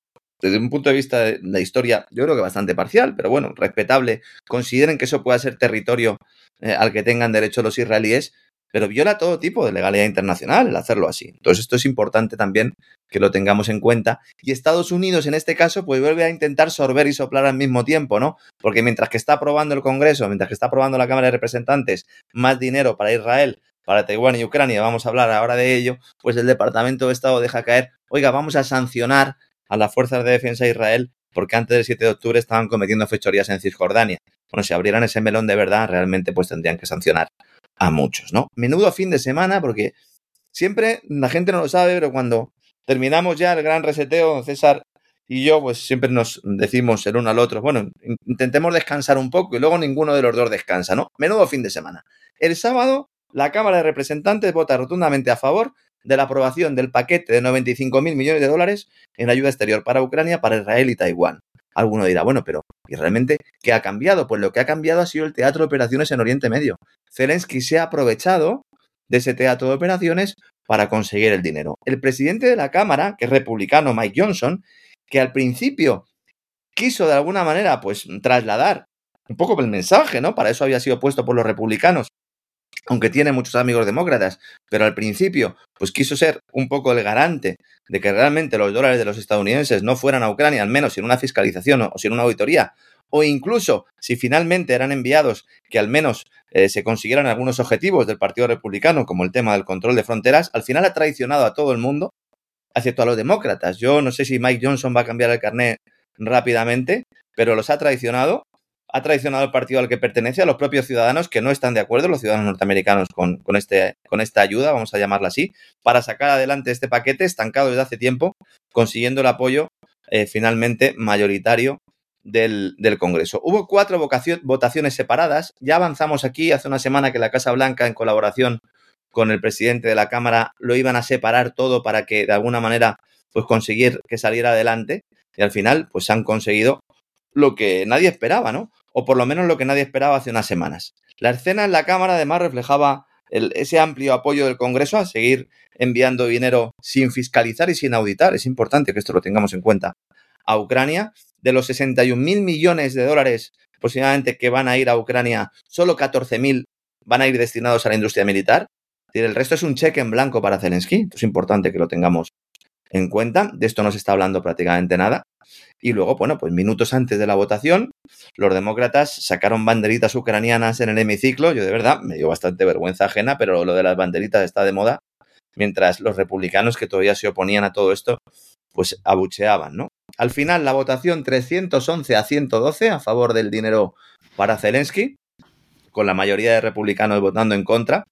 desde un punto de vista de la historia, yo creo que bastante parcial, pero bueno, respetable, consideren que eso pueda ser territorio eh, al que tengan derecho los israelíes, pero viola todo tipo de legalidad internacional el hacerlo así. Entonces esto es importante también que lo tengamos en cuenta. Y Estados Unidos, en este caso, pues vuelve a intentar sorber y soplar al mismo tiempo, ¿no? Porque mientras que está aprobando el Congreso, mientras que está aprobando la Cámara de Representantes más dinero para Israel, para Taiwán y Ucrania, vamos a hablar ahora de ello, pues el Departamento de Estado deja caer, oiga, vamos a sancionar a las fuerzas de defensa de Israel porque antes del siete de octubre estaban cometiendo fechorías en Cisjordania. Bueno, si abrieran ese melón de verdad, realmente pues tendrían que sancionar a muchos, ¿no? Menudo fin de semana, porque siempre, la gente no lo sabe, pero cuando terminamos ya el gran reseteo, César y yo, pues siempre nos decimos el uno al otro, bueno, intentemos descansar un poco y luego ninguno de los dos descansa, ¿no? Menudo fin de semana. El sábado, la Cámara de Representantes vota rotundamente a favor de la aprobación del paquete de noventa y cinco mil millones de dólares en ayuda exterior para Ucrania, para Israel y Taiwán. Alguno dirá, bueno, pero ¿y realmente qué ha cambiado? Pues lo que ha cambiado ha sido el teatro de operaciones en Oriente Medio. Zelensky se ha aprovechado de ese teatro de operaciones para conseguir el dinero. El presidente de la Cámara, que es republicano, Mike Johnson, que al principio quiso de alguna manera pues trasladar un poco el mensaje, ¿no? Para eso había sido puesto por los republicanos, aunque tiene muchos amigos demócratas, pero al principio pues quiso ser un poco el garante de que realmente los dólares de los estadounidenses no fueran a Ucrania, al menos sin una fiscalización o sin una auditoría, o incluso si finalmente eran enviados, que al menos eh, se consiguieran algunos objetivos del Partido Republicano, como el tema del control de fronteras. Al final ha traicionado a todo el mundo, excepto a los demócratas. Yo no sé si Mike Johnson va a cambiar el carné rápidamente, pero los ha traicionado. Ha traicionado al partido al que pertenece, a los propios ciudadanos que no están de acuerdo, los ciudadanos norteamericanos, con, con, este, con esta ayuda, vamos a llamarla así, para sacar adelante este paquete estancado desde hace tiempo, consiguiendo el apoyo eh, finalmente mayoritario del, del Congreso. Hubo cuatro vocación, votaciones separadas. Ya avanzamos aquí hace una semana que la Casa Blanca, en colaboración con el presidente de la Cámara, lo iban a separar todo para que de alguna manera pues conseguir que saliera adelante, y al final pues han conseguido lo que nadie esperaba, ¿no? O por lo menos lo que nadie esperaba hace unas semanas. La escena en la Cámara además reflejaba el, ese amplio apoyo del Congreso a seguir enviando dinero sin fiscalizar y sin auditar. Es importante que esto lo tengamos en cuenta. A Ucrania, de los sesenta y un mil millones de dólares aproximadamente que van a ir a Ucrania, solo catorce mil van a ir destinados a la industria militar. El resto es un cheque en blanco para Zelensky. Esto es importante que lo tengamos en cuenta. De esto no se está hablando prácticamente nada. Y luego, bueno, pues minutos antes de la votación, los demócratas sacaron banderitas ucranianas en el hemiciclo. Yo de verdad me dio bastante vergüenza ajena, pero lo de las banderitas está de moda. Mientras los republicanos, que todavía se oponían a todo esto, pues abucheaban, ¿no? Al final, la votación trescientos once a ciento doce a favor del dinero para Zelensky, con la mayoría de republicanos votando en contra.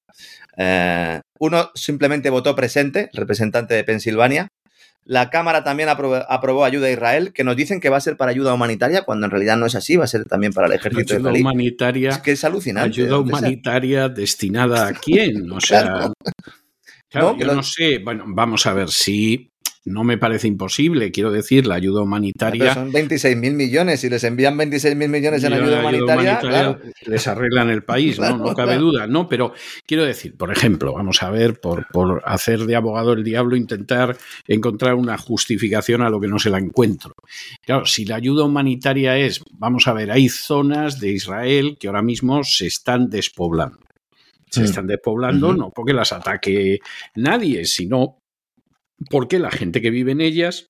Eh, uno simplemente votó presente, el representante de Pensilvania. La Cámara también aprobó, aprobó ayuda a Israel, que nos dicen que va a ser para ayuda humanitaria, cuando en realidad no es así, va a ser también para el ejército israelí. Ayuda humanitaria. Es que es alucinante. ¿Ayuda humanitaria destinada a quién? O sea, claro, claro no, yo lo... no sé. Bueno, vamos a ver si... No me parece imposible, quiero decir, la ayuda humanitaria... Pero son veintiséis mil millones, si les envían veintiséis mil millones en ayuda, ayuda humanitaria, humanitaria claro. Les arreglan el país, claro, ¿no? No cabe claro. duda, ¿no? Pero quiero decir, por ejemplo, vamos a ver, por, por hacer de abogado el diablo, intentar encontrar una justificación a lo que no se la encuentro. Claro, si la ayuda humanitaria es, vamos a ver, hay zonas de Israel que ahora mismo se están despoblando. Se están despoblando uh-huh. no porque las ataque nadie, sino... porque la gente que vive en ellas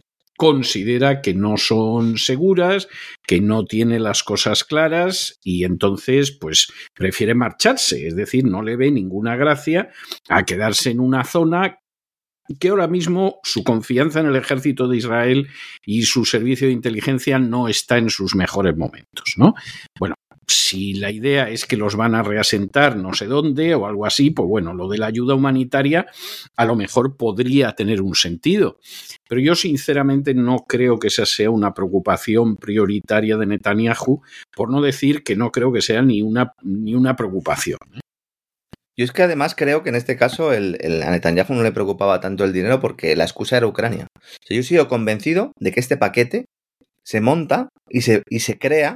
considera que no son seguras, que no tiene las cosas claras y entonces pues prefiere marcharse, es decir, no le ve ninguna gracia a quedarse en una zona que ahora mismo su confianza en el ejército de Israel y su servicio de inteligencia no está en sus mejores momentos, ¿no? Bueno, si la idea es que los van a reasentar no sé dónde o algo así, pues bueno, lo de la ayuda humanitaria a lo mejor podría tener un sentido. Pero yo sinceramente no creo que esa sea una preocupación prioritaria de Netanyahu, por no decir que no creo que sea ni una, ni una preocupación. Yo es que además creo que en este caso el, el, a Netanyahu no le preocupaba tanto el dinero porque la excusa era Ucrania. O sea, yo he sido convencido de que este paquete se monta y se, y se crea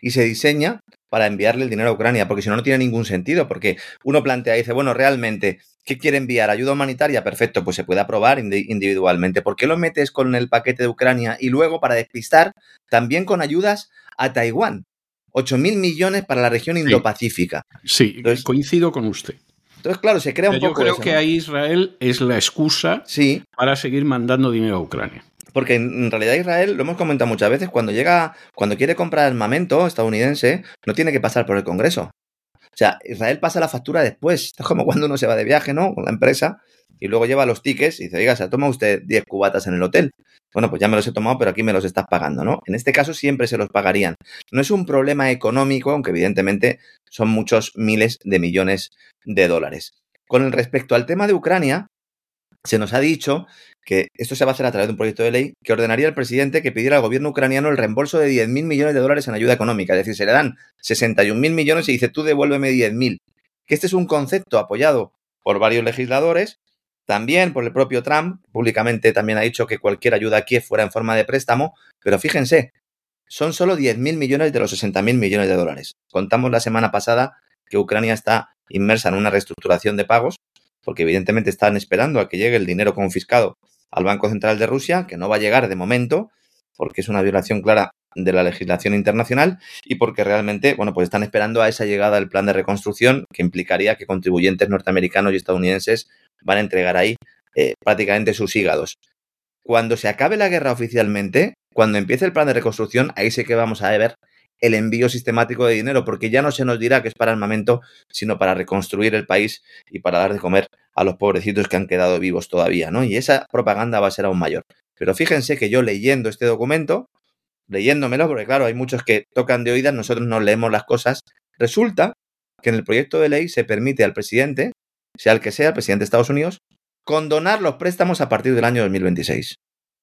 y se diseña para enviarle el dinero a Ucrania, porque si no, no tiene ningún sentido, porque uno plantea y dice, bueno, realmente, ¿qué quiere enviar? ¿Ayuda humanitaria? Perfecto, pues se puede aprobar individualmente. ¿Por qué lo metes con el paquete de Ucrania y luego, para despistar, también con ayudas a Taiwán? ocho mil millones para la región Indo-Pacífica. Sí, sí, entonces, coincido con usted. Entonces, claro, se crea un Yo poco creo eso, que ¿no? ahí Israel es la excusa sí. para seguir mandando dinero a Ucrania. Porque en realidad Israel, lo hemos comentado muchas veces, cuando llega, cuando quiere comprar armamento estadounidense, no tiene que pasar por el Congreso. O sea, Israel pasa la factura después. Es como cuando uno se va de viaje, ¿no? Con la empresa y luego lleva los tickets y dice, oiga, se toma usted diez cubatas en el hotel. Bueno, pues ya me los he tomado, pero aquí me los estás pagando, ¿no? En este caso siempre se los pagarían. No es un problema económico, aunque evidentemente son muchos miles de millones de dólares. Con respecto al tema de Ucrania, se nos ha dicho que esto se va a hacer a través de un proyecto de ley que ordenaría al presidente que pidiera al gobierno ucraniano el reembolso de diez mil millones de dólares en ayuda económica. Es decir, se le dan sesenta y un mil millones y dice, tú devuélveme diez mil. Que este es un concepto apoyado por varios legisladores, también por el propio Trump. Públicamente también ha dicho que cualquier ayuda a Kiev fuera en forma de préstamo. Pero fíjense, son solo diez mil millones de los sesenta mil millones de dólares. Contamos la semana pasada que Ucrania está inmersa en una reestructuración de pagos, porque evidentemente están esperando a que llegue el dinero confiscado al Banco Central de Rusia, que no va a llegar de momento, porque es una violación clara de la legislación internacional y porque realmente, bueno, pues están esperando a esa llegada del plan de reconstrucción, que implicaría que contribuyentes norteamericanos y estadounidenses van a entregar ahí eh, prácticamente sus hígados. Cuando se acabe la guerra oficialmente, cuando empiece el plan de reconstrucción, ahí sí que vamos a ver el envío sistemático de dinero, porque ya no se nos dirá que es para armamento, sino para reconstruir el país y para dar de comer a los pobrecitos que han quedado vivos todavía, ¿no? Y esa propaganda va a ser aún mayor. Pero fíjense que yo leyendo este documento, leyéndomelo, porque claro, hay muchos que tocan de oídas, nosotros no leemos las cosas, resulta que en el proyecto de ley se permite al presidente, sea el que sea, el presidente de Estados Unidos, condonar los préstamos a partir del año dos mil veintiséis.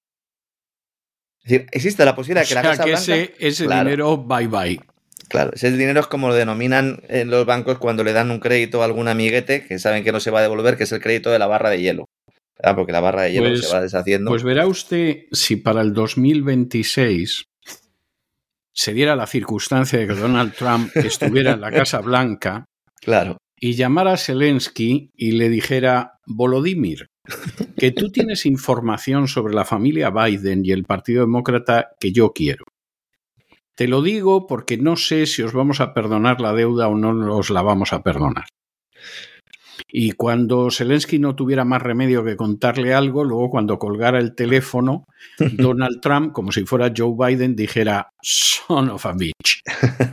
Es decir, existe la posibilidad de que o sea, la Casa que Blanca... ese, ese claro, dinero, bye bye. Claro, ese dinero es como lo denominan en los bancos cuando le dan un crédito a algún amiguete que saben que no se va a devolver, que es el crédito de la barra de hielo. ¿Verdad? Porque la barra de hielo pues, se va deshaciendo. Pues verá usted, si para el dos mil veintiséis se diera la circunstancia de que Donald Trump estuviera en la Casa Blanca, claro, y llamara a Zelensky y le dijera, Volodymyr, que tú tienes información sobre la familia Biden y el Partido Demócrata que yo quiero. Te lo digo porque no sé si os vamos a perdonar la deuda o no os la vamos a perdonar. Y cuando Zelensky no tuviera más remedio que contarle algo, luego cuando colgara el teléfono, Donald Trump, como si fuera Joe Biden, dijera, son of a bitch.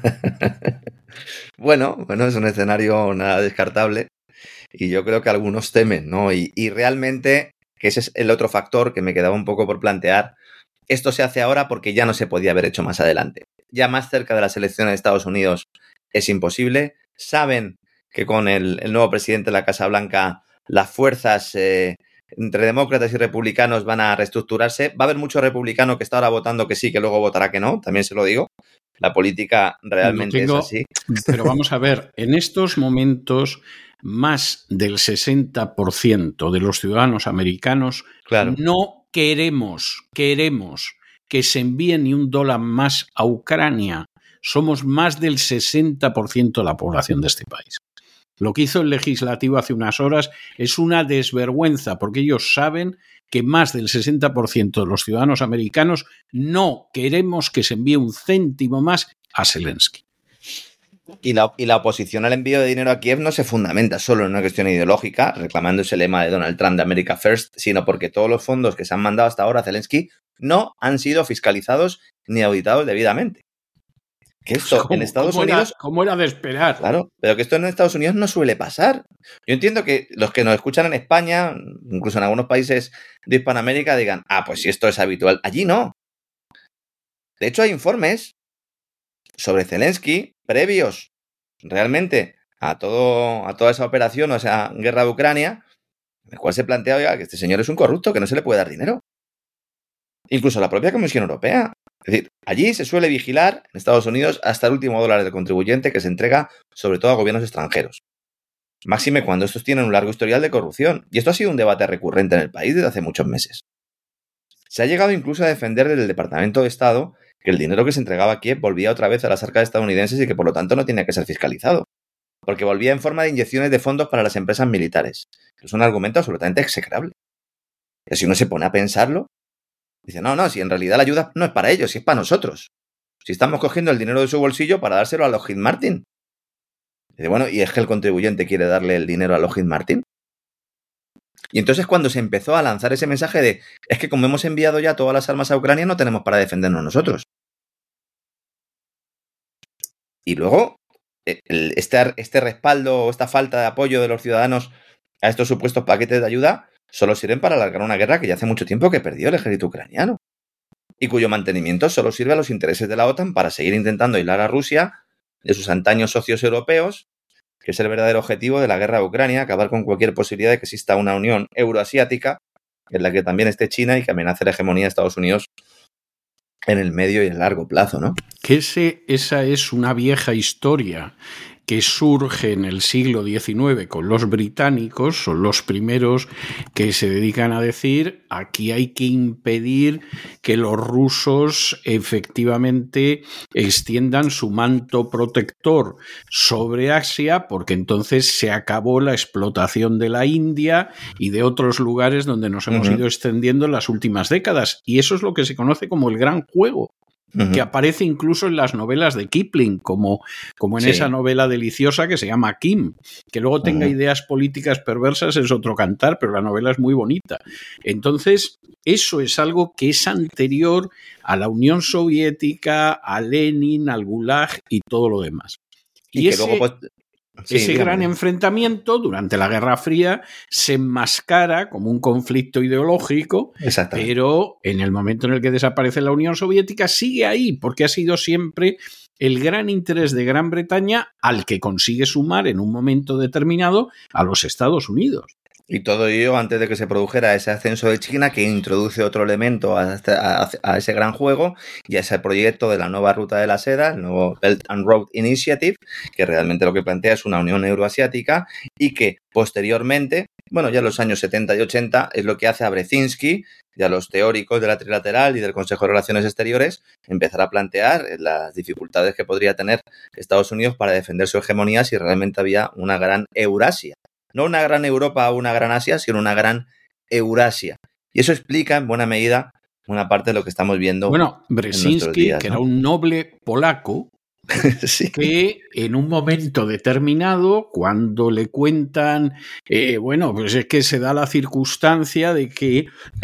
Bueno, bueno, es un escenario nada descartable y yo creo que algunos temen, ¿no? Y, y realmente, que ese es el otro factor que me quedaba un poco por plantear, esto se hace ahora porque ya no se podía haber hecho más adelante. Ya más cerca de las elecciones de Estados Unidos es imposible. Saben que con el, el nuevo presidente de la Casa Blanca las fuerzas eh, entre demócratas y republicanos van a reestructurarse. Va a haber mucho republicano que está ahora votando que sí, que luego votará que no, también se lo digo. La política realmente tengo, es así. Pero vamos a ver, en estos momentos más del sesenta por ciento de los ciudadanos americanos claro. no queremos, queremos que se envíe ni un dólar más a Ucrania. Somos más del sesenta por ciento de la población de este país. Lo que hizo el legislativo hace unas horas es una desvergüenza, porque ellos saben que más del sesenta por ciento de los ciudadanos americanos no queremos que se envíe un céntimo más a Zelensky. Y la, y la oposición al envío de dinero a Kiev no se fundamenta solo en una cuestión ideológica, reclamando ese lema de Donald Trump de America First, sino porque todos los fondos que se han mandado hasta ahora a Zelensky no han sido fiscalizados ni auditados debidamente. Que esto ¿Cómo, en Estados ¿cómo Unidos... Era, ¿Cómo era de esperar? Claro, pero que esto en Estados Unidos no suele pasar. Yo entiendo que los que nos escuchan en España, incluso en algunos países de Hispanoamérica, digan, ah, pues si esto es habitual. Allí no. De hecho, hay informes sobre Zelensky previos realmente a, todo, a toda esa operación o esa guerra de Ucrania, en el cual se plantea, oiga, que este señor es un corrupto, que no se le puede dar dinero. Incluso la propia Comisión Europea. Es decir, allí se suele vigilar, en Estados Unidos, hasta el último dólar del contribuyente que se entrega sobre todo a gobiernos extranjeros. Máxime cuando estos tienen un largo historial de corrupción. Y esto ha sido un debate recurrente en el país desde hace muchos meses. Se ha llegado incluso a defender desde el Departamento de Estado que el dinero que se entregaba a Kiev volvía otra vez a las arcas estadounidenses y que por lo tanto no tenía que ser fiscalizado, porque volvía en forma de inyecciones de fondos para las empresas militares. Es un argumento absolutamente execrable. Y si uno se pone a pensarlo, dice, no, no, si en realidad la ayuda no es para ellos, si es para nosotros. Si estamos cogiendo el dinero de su bolsillo para dárselo a Lockheed Martin. Dice, bueno, ¿y es que el contribuyente quiere darle el dinero a Lockheed Martin? Y entonces cuando se empezó a lanzar ese mensaje de, es que como hemos enviado ya todas las armas a Ucrania, no tenemos para defendernos nosotros. Y luego, el, este, este respaldo o esta falta de apoyo de los ciudadanos a estos supuestos paquetes de ayuda solo sirven para alargar una guerra que ya hace mucho tiempo que perdió el ejército ucraniano y cuyo mantenimiento solo sirve a los intereses de la OTAN para seguir intentando aislar a Rusia de sus antaños socios europeos, que es el verdadero objetivo de la guerra de Ucrania, acabar con cualquier posibilidad de que exista una unión euroasiática en la que también esté China y que amenace la hegemonía de Estados Unidos en el medio y el largo plazo, ¿no? Que ese, esa es una vieja historia que surge en el siglo diecinueve con los británicos, son los primeros que se dedican a decir aquí hay que impedir que los rusos efectivamente extiendan su manto protector sobre Asia, porque entonces se acabó la explotación de la India y de otros lugares donde nos hemos uh-huh. ido extendiendo en las últimas décadas. Y eso es lo que se conoce como el Gran Juego. Uh-huh. Que aparece incluso en las novelas de Kipling, como, como en sí. esa novela deliciosa que se llama Kim. Que luego tenga uh-huh. ideas políticas perversas es otro cantar, pero la novela es muy bonita. Entonces, eso es algo que es anterior a la Unión Soviética, a Lenin, al Gulag y todo lo demás. Y, y que ese, luego, pues... Sí, ese dígame. gran enfrentamiento durante la Guerra Fría se enmascara como un conflicto ideológico, pero en el momento en el que desaparece la Unión Soviética sigue ahí, porque ha sido siempre el gran interés de Gran Bretaña al que consigue sumar en un momento determinado a los Estados Unidos. Y todo ello antes de que se produjera ese ascenso de China que introduce otro elemento a, este, a, a ese gran juego y a ese proyecto de la nueva ruta de la seda, el nuevo Belt and Road Initiative, que realmente lo que plantea es una unión euroasiática y que posteriormente, bueno, ya en los años setenta y ochenta, es lo que hace a Brzezinski y a los teóricos de la trilateral y del Consejo de Relaciones Exteriores empezar a plantear las dificultades que podría tener Estados Unidos para defender su hegemonía si realmente había una gran Eurasia. No una gran Europa o una gran Asia, sino una gran Eurasia. Y eso explica, en buena medida, una parte de lo que estamos viendo. Bueno, Brzezinski, días, que ¿no? era un noble polaco, sí. que en un momento determinado, cuando le cuentan, eh, bueno, pues es que se da la circunstancia de que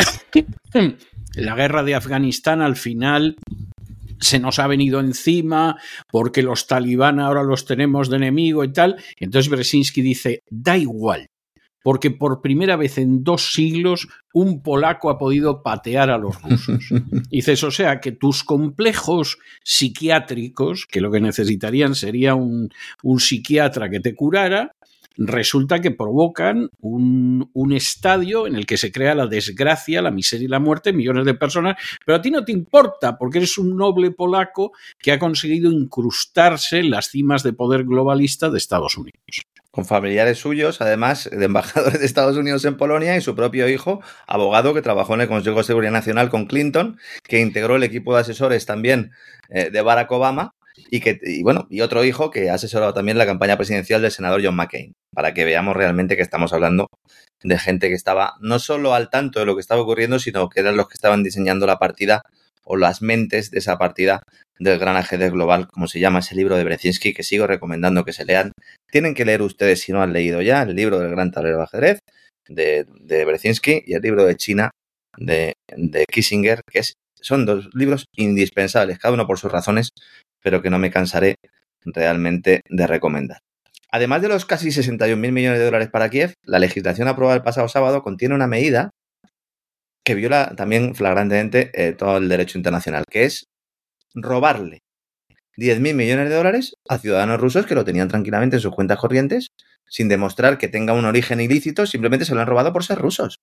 la guerra de Afganistán al final se nos ha venido encima porque los talibán ahora los tenemos de enemigo y tal. Entonces Brzezinski dice, da igual, porque por primera vez en dos siglos un polaco ha podido patear a los rusos. Dices, o sea, que tus complejos psiquiátricos, que lo que necesitarían sería un, un psiquiatra que te curara, resulta que provocan un, un estadio en el que se crea la desgracia, la miseria y la muerte de millones de personas, pero a ti no te importa porque eres un noble polaco que ha conseguido incrustarse en las cimas de poder globalista de Estados Unidos. Con familiares suyos, además, de embajadores de Estados Unidos en Polonia y su propio hijo, abogado que trabajó en el Consejo de Seguridad Nacional con Clinton, que integró el equipo de asesores también eh, de Barack Obama, y que y bueno y otro hijo que ha asesorado también la campaña presidencial del senador John McCain, para que veamos realmente que estamos hablando de gente que estaba no solo al tanto de lo que estaba ocurriendo, sino que eran los que estaban diseñando la partida o las mentes de esa partida del gran ajedrez global, como se llama ese libro de Brzezinski, que sigo recomendando que se lean. Tienen que leer ustedes, si no han leído ya, el libro del gran tablero de ajedrez de, de Brzezinski y el libro de China de, de Kissinger, que es, son dos libros indispensables, cada uno por sus razones, pero que no me cansaré realmente de recomendar. Además de los casi sesenta y un mil millones de dólares para Kiev, la legislación aprobada el pasado sábado contiene una medida que viola también flagrantemente eh, todo el derecho internacional, que es robarle diez mil millones de dólares a ciudadanos rusos que lo tenían tranquilamente en sus cuentas corrientes, sin demostrar que tenga un origen ilícito, simplemente se lo han robado por ser rusos.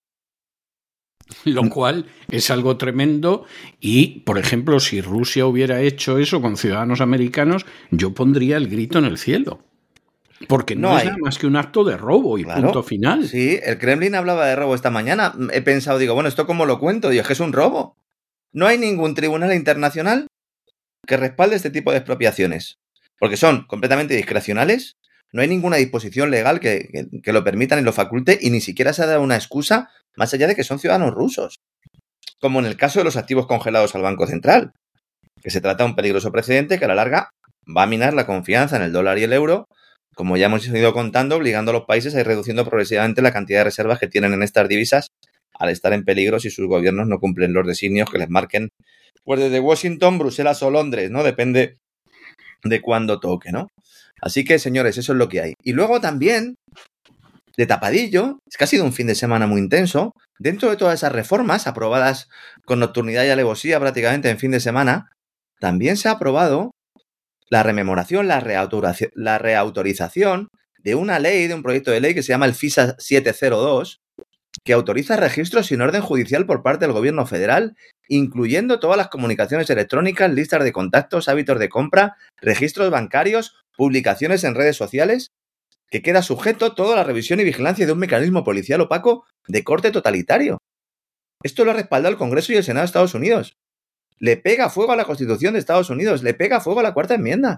Lo cual es algo tremendo y, por ejemplo, si Rusia hubiera hecho eso con ciudadanos americanos, yo pondría el grito en el cielo. Porque no, no es hay... nada más que un acto de robo y claro, punto final. Sí, el Kremlin hablaba de robo esta mañana. He pensado, digo, bueno, ¿esto cómo lo cuento? Digo, es que es un robo. no hay ningún tribunal internacional que respalde este tipo de expropiaciones, porque son completamente discrecionales, no hay ninguna disposición legal que, que, que lo permita ni lo faculte, y ni siquiera se ha dado una excusa más allá de que son ciudadanos rusos, como en el caso de los activos congelados al Banco Central, que se trata de un peligroso precedente que a la larga va a minar la confianza en el dólar y el euro, como ya hemos ido contando, obligando a los países a ir reduciendo progresivamente la cantidad de reservas que tienen en estas divisas al estar en peligro si sus gobiernos no cumplen los designios que les marquen, pues desde Washington, Bruselas o Londres, ¿no? Depende de cuándo toque, ¿no? Así que, señores, eso es lo que hay. Y luego también, de tapadillo, es que ha sido un fin de semana muy intenso, dentro de todas esas reformas aprobadas con nocturnidad y alevosía prácticamente en fin de semana, también se ha aprobado la rememoración, la, reautorización, la reautorización de una ley, de un proyecto de ley que se llama el FISA setecientos dos, que autoriza registros sin orden judicial por parte del gobierno federal, incluyendo todas las comunicaciones electrónicas, listas de contactos, hábitos de compra, registros bancarios, publicaciones en redes sociales, que queda sujeto toda la revisión y vigilancia de un mecanismo policial opaco de corte totalitario. Esto lo ha respaldado el Congreso y el Senado de Estados Unidos. Le pega fuego a la Constitución de Estados Unidos, le pega fuego a la Cuarta Enmienda.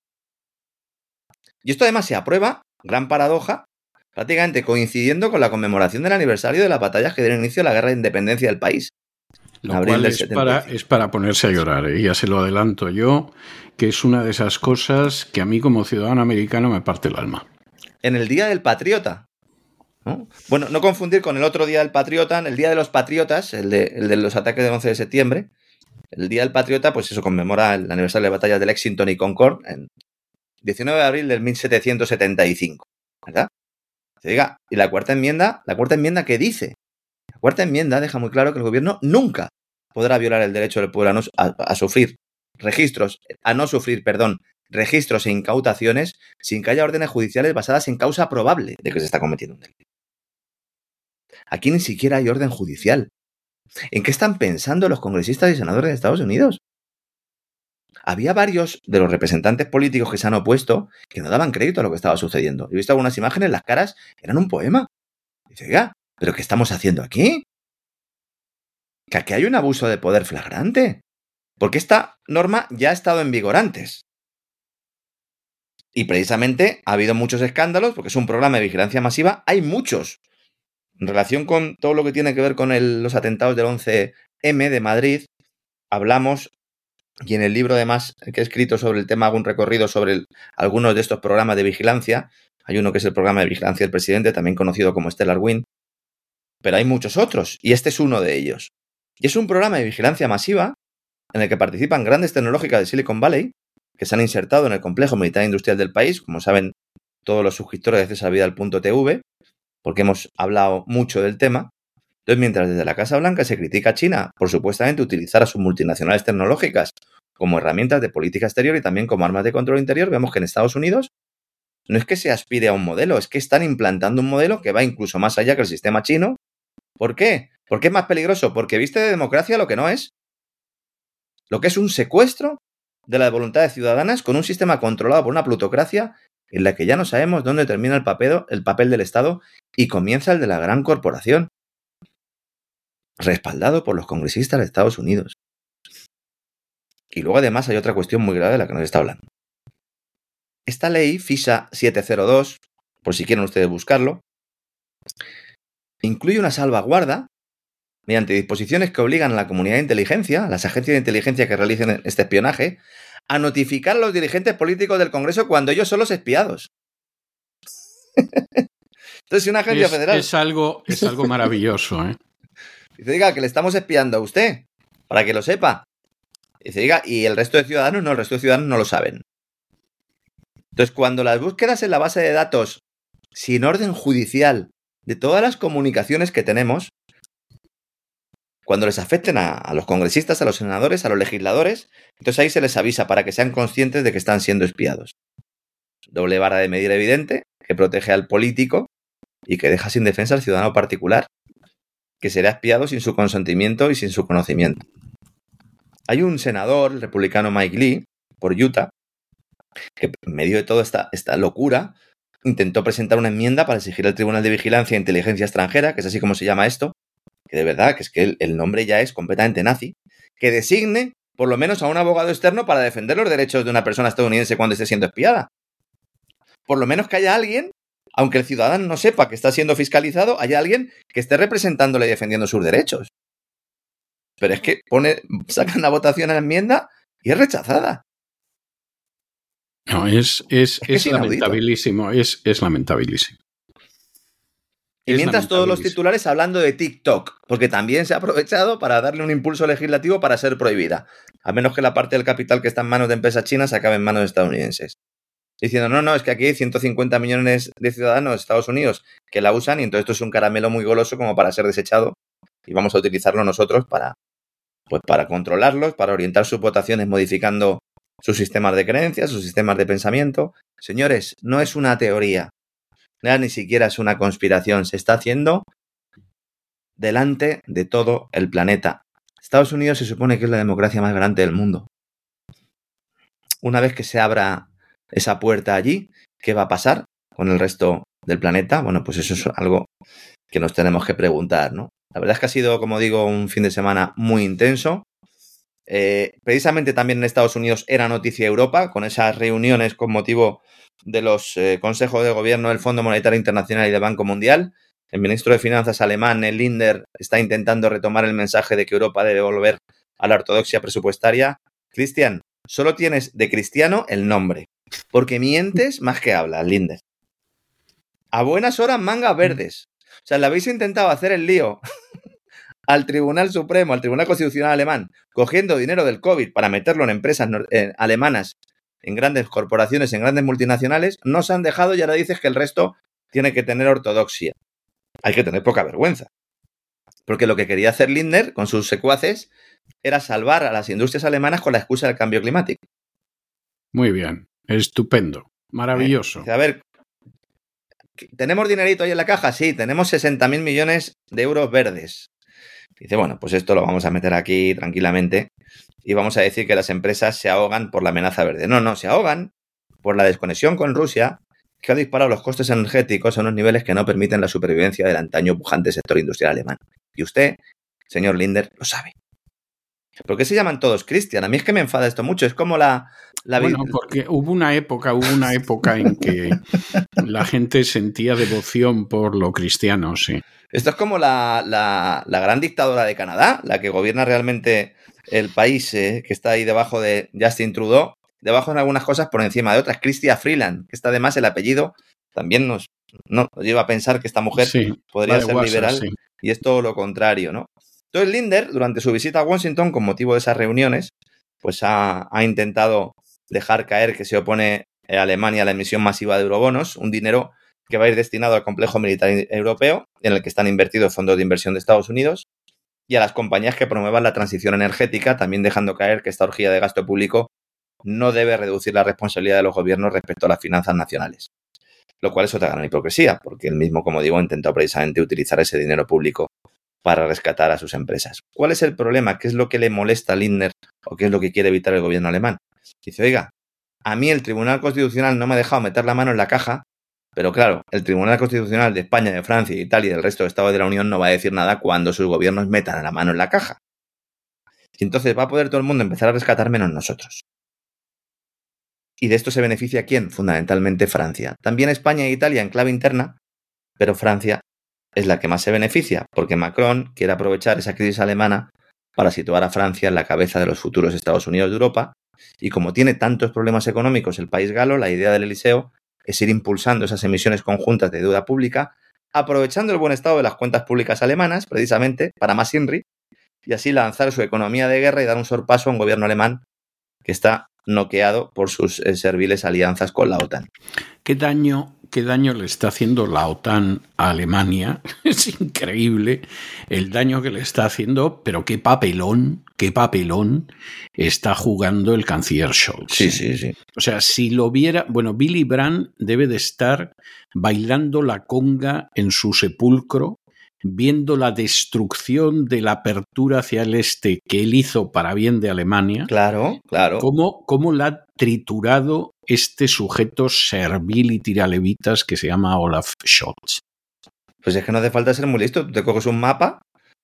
Y esto además se aprueba, gran paradoja, prácticamente coincidiendo con la conmemoración del aniversario de las batallas que dieron inicio a la guerra de independencia del país. Lo cual es para, es para ponerse a llorar, ¿eh? Ya se lo adelanto yo, que es una de esas cosas que a mí como ciudadano americano me parte el alma. En el Día del Patriota, ¿no? Bueno, no confundir con el otro Día del Patriota, en el Día de los Patriotas, el de, el de los ataques del once de septiembre, el Día del Patriota, pues eso conmemora el aniversario de las batallas de Lexington y Concord en diecinueve de abril del mil setecientos setenta y cinco, ¿verdad? Se diga, y la cuarta enmienda, ¿la cuarta enmienda qué dice? La cuarta enmienda deja muy claro que el gobierno nunca podrá violar el derecho del pueblo a, no, a, a sufrir registros, a no sufrir, perdón, registros e incautaciones sin que haya órdenes judiciales basadas en causa probable de que se está cometiendo un delito. Aquí ni siquiera hay orden judicial. ¿En qué están pensando los congresistas y senadores de Estados Unidos? Había varios de los representantes políticos que se han opuesto que no daban crédito a lo que estaba sucediendo. He visto algunas imágenes, las caras eran un poema. Dice, oiga, ¿pero qué estamos haciendo aquí? Que aquí hay un abuso de poder flagrante. Porque esta norma ya ha estado en vigor antes. Y precisamente ha habido muchos escándalos, porque es un programa de vigilancia masiva. Hay muchos. En relación con todo lo que tiene que ver con el, los atentados del once eme de Madrid, hablamos, y en el libro además que he escrito sobre el tema hago un recorrido sobre el, algunos de estos programas de vigilancia. Hay uno que es el programa de vigilancia del presidente, también conocido como Stellar Wind, pero hay muchos otros, y este es uno de ellos. Y es un programa de vigilancia masiva en el que participan grandes tecnológicas de Silicon Valley, que se han insertado en el complejo militar industrial del país, como saben todos los suscriptores de Cesar Vidal punto t v, porque hemos hablado mucho del tema. Entonces, mientras desde la Casa Blanca se critica a China por supuestamente utilizar a sus multinacionales tecnológicas como herramientas de política exterior y también como armas de control interior, vemos que en Estados Unidos no es que se aspire a un modelo, es que están implantando un modelo que va incluso más allá que el sistema chino. ¿Por qué? ¿Por qué es más peligroso? Porque viste de democracia lo que no es. Lo que es un secuestro de las voluntades ciudadanas con un sistema controlado por una plutocracia en la que ya no sabemos dónde termina el papel, el papel del Estado y comienza el de la gran corporación, respaldado por los congresistas de Estados Unidos. Y luego además hay otra cuestión muy grave de la que nos está hablando. Esta ley, FISA setecientos dos, por si quieren ustedes buscarlo, incluye una salvaguarda mediante disposiciones que obligan a la comunidad de inteligencia, a las agencias de inteligencia que realicen este espionaje, a notificar a los dirigentes políticos del Congreso cuando ellos son los espiados. Entonces, si una agencia es, federal... Es algo, es algo maravilloso, ¿eh? Dice, diga, que le estamos espiando a usted, para que lo sepa. Dice, diga, y el resto de ciudadanos no, el resto de ciudadanos no lo saben. Entonces, cuando las búsquedas en la base de datos, sin orden judicial, de todas las comunicaciones que tenemos, cuando les afecten a, a los congresistas, a los senadores, a los legisladores, entonces ahí se les avisa para que sean conscientes de que están siendo espiados. Doble vara de medir evidente, que protege al político y que deja sin defensa al ciudadano particular, que será espiado sin su consentimiento y sin su conocimiento. Hay un senador, el republicano Mike Lee, por Utah, que en medio de toda esta, esta locura intentó presentar una enmienda para exigir al Tribunal de Vigilancia e Inteligencia Extranjera, que es así como se llama esto, que de verdad, que es que el, el nombre ya es completamente nazi, que designe por lo menos a un abogado externo para defender los derechos de una persona estadounidense cuando esté siendo espiada. Por lo menos que haya alguien, aunque el ciudadano no sepa que está siendo fiscalizado, haya alguien que esté representándole y defendiendo sus derechos. Pero es que pone, sacan la votación a la enmienda y es rechazada. No, es, es, es, que es, es lamentabilísimo, es, es lamentabilísimo. Y es mientras todos los titulares hablando de TikTok, porque también se ha aprovechado para darle un impulso legislativo para ser prohibida, a menos que la parte del capital que está en manos de empresas chinas acabe en manos de estadounidenses. Diciendo, no, no, es que aquí hay ciento cincuenta millones de ciudadanos de Estados Unidos que la usan y entonces esto es un caramelo muy goloso como para ser desechado y vamos a utilizarlo nosotros para, pues para controlarlos, para orientar sus votaciones modificando sus sistemas de creencias, sus sistemas de pensamiento. Señores, no es una teoría, ya ni siquiera es una conspiración, se está haciendo delante de todo el planeta. Estados Unidos se supone que es la democracia más grande del mundo. Una vez que se abra esa puerta allí, ¿qué va a pasar con el resto del planeta? Bueno, pues eso es algo que nos tenemos que preguntar, ¿no? La verdad es que ha sido, como digo, un fin de semana muy intenso. Eh, precisamente también en Estados Unidos era noticia Europa, con esas reuniones con motivo de los eh, consejos de gobierno del Fondo Monetario Internacional y del Banco Mundial. El ministro de Finanzas alemán, el Lindner, está intentando retomar el mensaje de que Europa debe volver a la ortodoxia presupuestaria. Cristian, solo tienes de cristiano el nombre, porque mientes más que hablas, Lindner. A buenas horas, mangas verdes. O sea, le habéis intentado hacer el lío al Tribunal Supremo, al Tribunal Constitucional alemán, cogiendo dinero del COVID para meterlo en empresas eh, alemanas, en grandes corporaciones, en grandes multinacionales, no se han dejado y ahora dices que el resto tiene que tener ortodoxia. Hay que tener poca vergüenza. Porque lo que quería hacer Lindner con sus secuaces era salvar a las industrias alemanas con la excusa del cambio climático. Muy bien, estupendo, maravilloso. Eh, a ver, ¿tenemos dinerito ahí en la caja? Sí, tenemos sesenta mil millones de euros verdes. Dice, bueno, pues esto lo vamos a meter aquí tranquilamente y vamos a decir que las empresas se ahogan por la amenaza verde. No, no, se ahogan por la desconexión con Rusia, que ha disparado los costes energéticos a unos niveles que no permiten la supervivencia del antaño pujante sector industrial alemán. Y usted, señor Lindner, lo sabe. ¿Por qué se llaman todos Cristian? A mí es que me enfada esto mucho. Es como la... la bueno, porque hubo una época, hubo una época en que la gente sentía devoción por lo cristiano, sí. Esto es como la, la, la gran dictadora de Canadá, la que gobierna realmente el país eh, que está ahí debajo de Justin Trudeau, debajo en algunas cosas por encima de otras. Chrystia Freeland, que está además el apellido, también nos, no, nos lleva a pensar que esta mujer sí, podría ser WhatsApp, liberal sí. Y es todo lo contrario, ¿no? Entonces Lindner, durante su visita a Washington, con motivo de esas reuniones, pues ha, ha intentado dejar caer que se opone a Alemania a la emisión masiva de eurobonos, un dinero que va a ir destinado al complejo militar europeo, en el que están invertidos fondos de inversión de Estados Unidos, y a las compañías que promuevan la transición energética, también dejando caer que esta orgía de gasto público no debe reducir la responsabilidad de los gobiernos respecto a las finanzas nacionales. Lo cual es otra gran hipocresía, porque él mismo, como digo, intentó precisamente utilizar ese dinero público para rescatar a sus empresas. ¿Cuál es el problema? ¿Qué es lo que le molesta a Lindner o qué es lo que quiere evitar el gobierno alemán? Dice, oiga, a mí el Tribunal Constitucional no me ha dejado meter la mano en la caja, pero claro, el Tribunal Constitucional de España, de Francia, de Italia y del resto de Estados de la Unión no va a decir nada cuando sus gobiernos metan la mano en la caja. Y entonces va a poder todo el mundo empezar a rescatar menos nosotros. ¿Y de esto se beneficia quién? Fundamentalmente Francia. También España e Italia en clave interna, pero Francia es la que más se beneficia, porque Macron quiere aprovechar esa crisis alemana para situar a Francia en la cabeza de los futuros Estados Unidos de Europa, y como tiene tantos problemas económicos el país galo, la idea del Eliseo es ir impulsando esas emisiones conjuntas de deuda pública, aprovechando el buen estado de las cuentas públicas alemanas, precisamente, para más INRI, y así lanzar su economía de guerra y dar un sorpaso a un gobierno alemán que está noqueado por sus eh, serviles alianzas con la OTAN. ¿Qué daño, qué daño le está haciendo la OTAN a Alemania? Es increíble el daño que le está haciendo, pero qué papelón, qué papelón está jugando el canciller Scholz. Sí, sí, sí. O sea, si lo viera... Bueno, Willy Brandt debe de estar bailando la conga en su sepulcro, viendo la destrucción de la apertura hacia el este que él hizo para bien de Alemania. Claro, claro. Cómo, cómo la ha triturado este sujeto servil y tiralevitas que se llama Olaf Scholz. Pues es que no hace falta ser muy listo. Tú te coges un mapa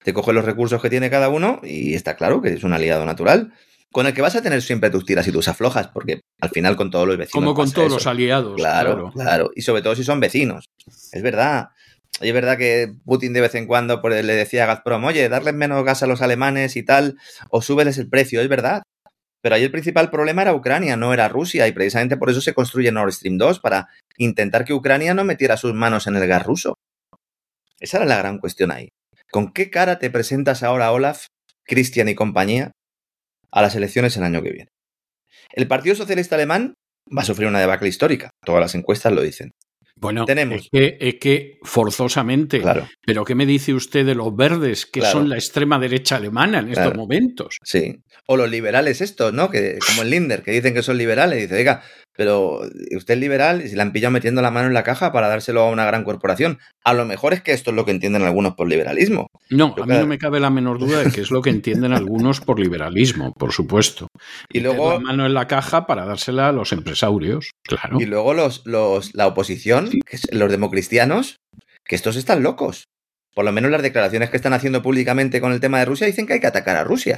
te coge los recursos que tiene cada uno y está claro que es un aliado natural con el que vas a tener siempre tus tiras y tus aflojas, porque al final con todos los vecinos como con pasa todos eso. los aliados. Claro, Claro. claro, y sobre todo si son vecinos. Es verdad. Y es verdad que Putin de vez en cuando pues, le decía a Gazprom, oye, darles menos gas a los alemanes y tal, o súbeles el precio, es verdad. Pero ahí el principal problema era Ucrania, no era Rusia, y precisamente por eso se construye Nord Stream dos, para intentar que Ucrania no metiera sus manos en el gas ruso. Esa era la gran cuestión ahí. ¿Con qué cara te presentas ahora, Olaf, Christian y compañía, a las elecciones el año que viene? El Partido Socialista Alemán va a sufrir una debacle histórica, todas las encuestas lo dicen. Bueno, Tenemos. Es, que, es que forzosamente. Claro. Pero ¿qué me dice usted de los verdes, que Claro. son la extrema derecha alemana en Claro. estos momentos? Sí. O los liberales estos, ¿no? Que, como el Linder, que dicen que son liberales. Dice, oiga, pero usted es liberal y se le han pillado metiendo la mano en la caja para dárselo a una gran corporación. A lo mejor es que esto es lo que entienden algunos por liberalismo. No, Yo a mí cada- no me cabe la menor duda de que es lo que entienden algunos por liberalismo, por supuesto. Y luego- Meter la mano en la caja para dársela a los empresarios, claro. Y luego los, los, la oposición, que es los democristianos, que estos están locos. Por lo menos las declaraciones que están haciendo públicamente con el tema de Rusia dicen que hay que atacar a Rusia.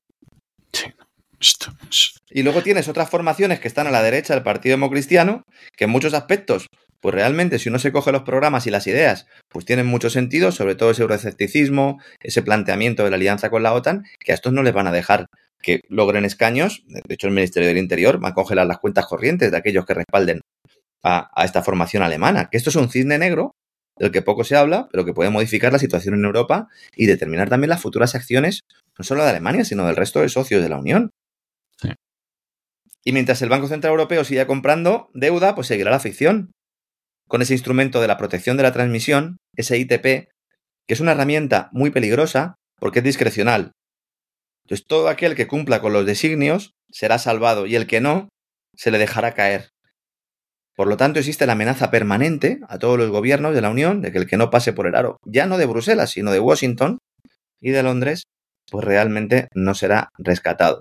Sí, esto es- Y luego tienes otras formaciones que están a la derecha del Partido Democristiano, que en muchos aspectos, pues realmente si uno se coge los programas y las ideas, pues tienen mucho sentido, sobre todo ese euroescepticismo, ese planteamiento de la alianza con la OTAN, que a estos no les van a dejar que logren escaños. De hecho, el Ministerio del Interior va a congelar las cuentas corrientes de aquellos que respalden a, a esta formación alemana. Que esto es un cisne negro del que poco se habla, pero que puede modificar la situación en Europa y determinar también las futuras acciones, no solo de Alemania, sino del resto de socios de la Unión. Sí. Y mientras el Banco Central Europeo siga comprando deuda, pues seguirá la ficción. Con ese instrumento de la protección de la transmisión, ese I T P, que es una herramienta muy peligrosa porque es discrecional. Entonces, todo aquel que cumpla con los designios será salvado y el que no, se le dejará caer. Por lo tanto, existe la amenaza permanente a todos los gobiernos de la Unión de que el que no pase por el aro, ya no de Bruselas, sino de Washington y de Londres, pues realmente no será rescatado.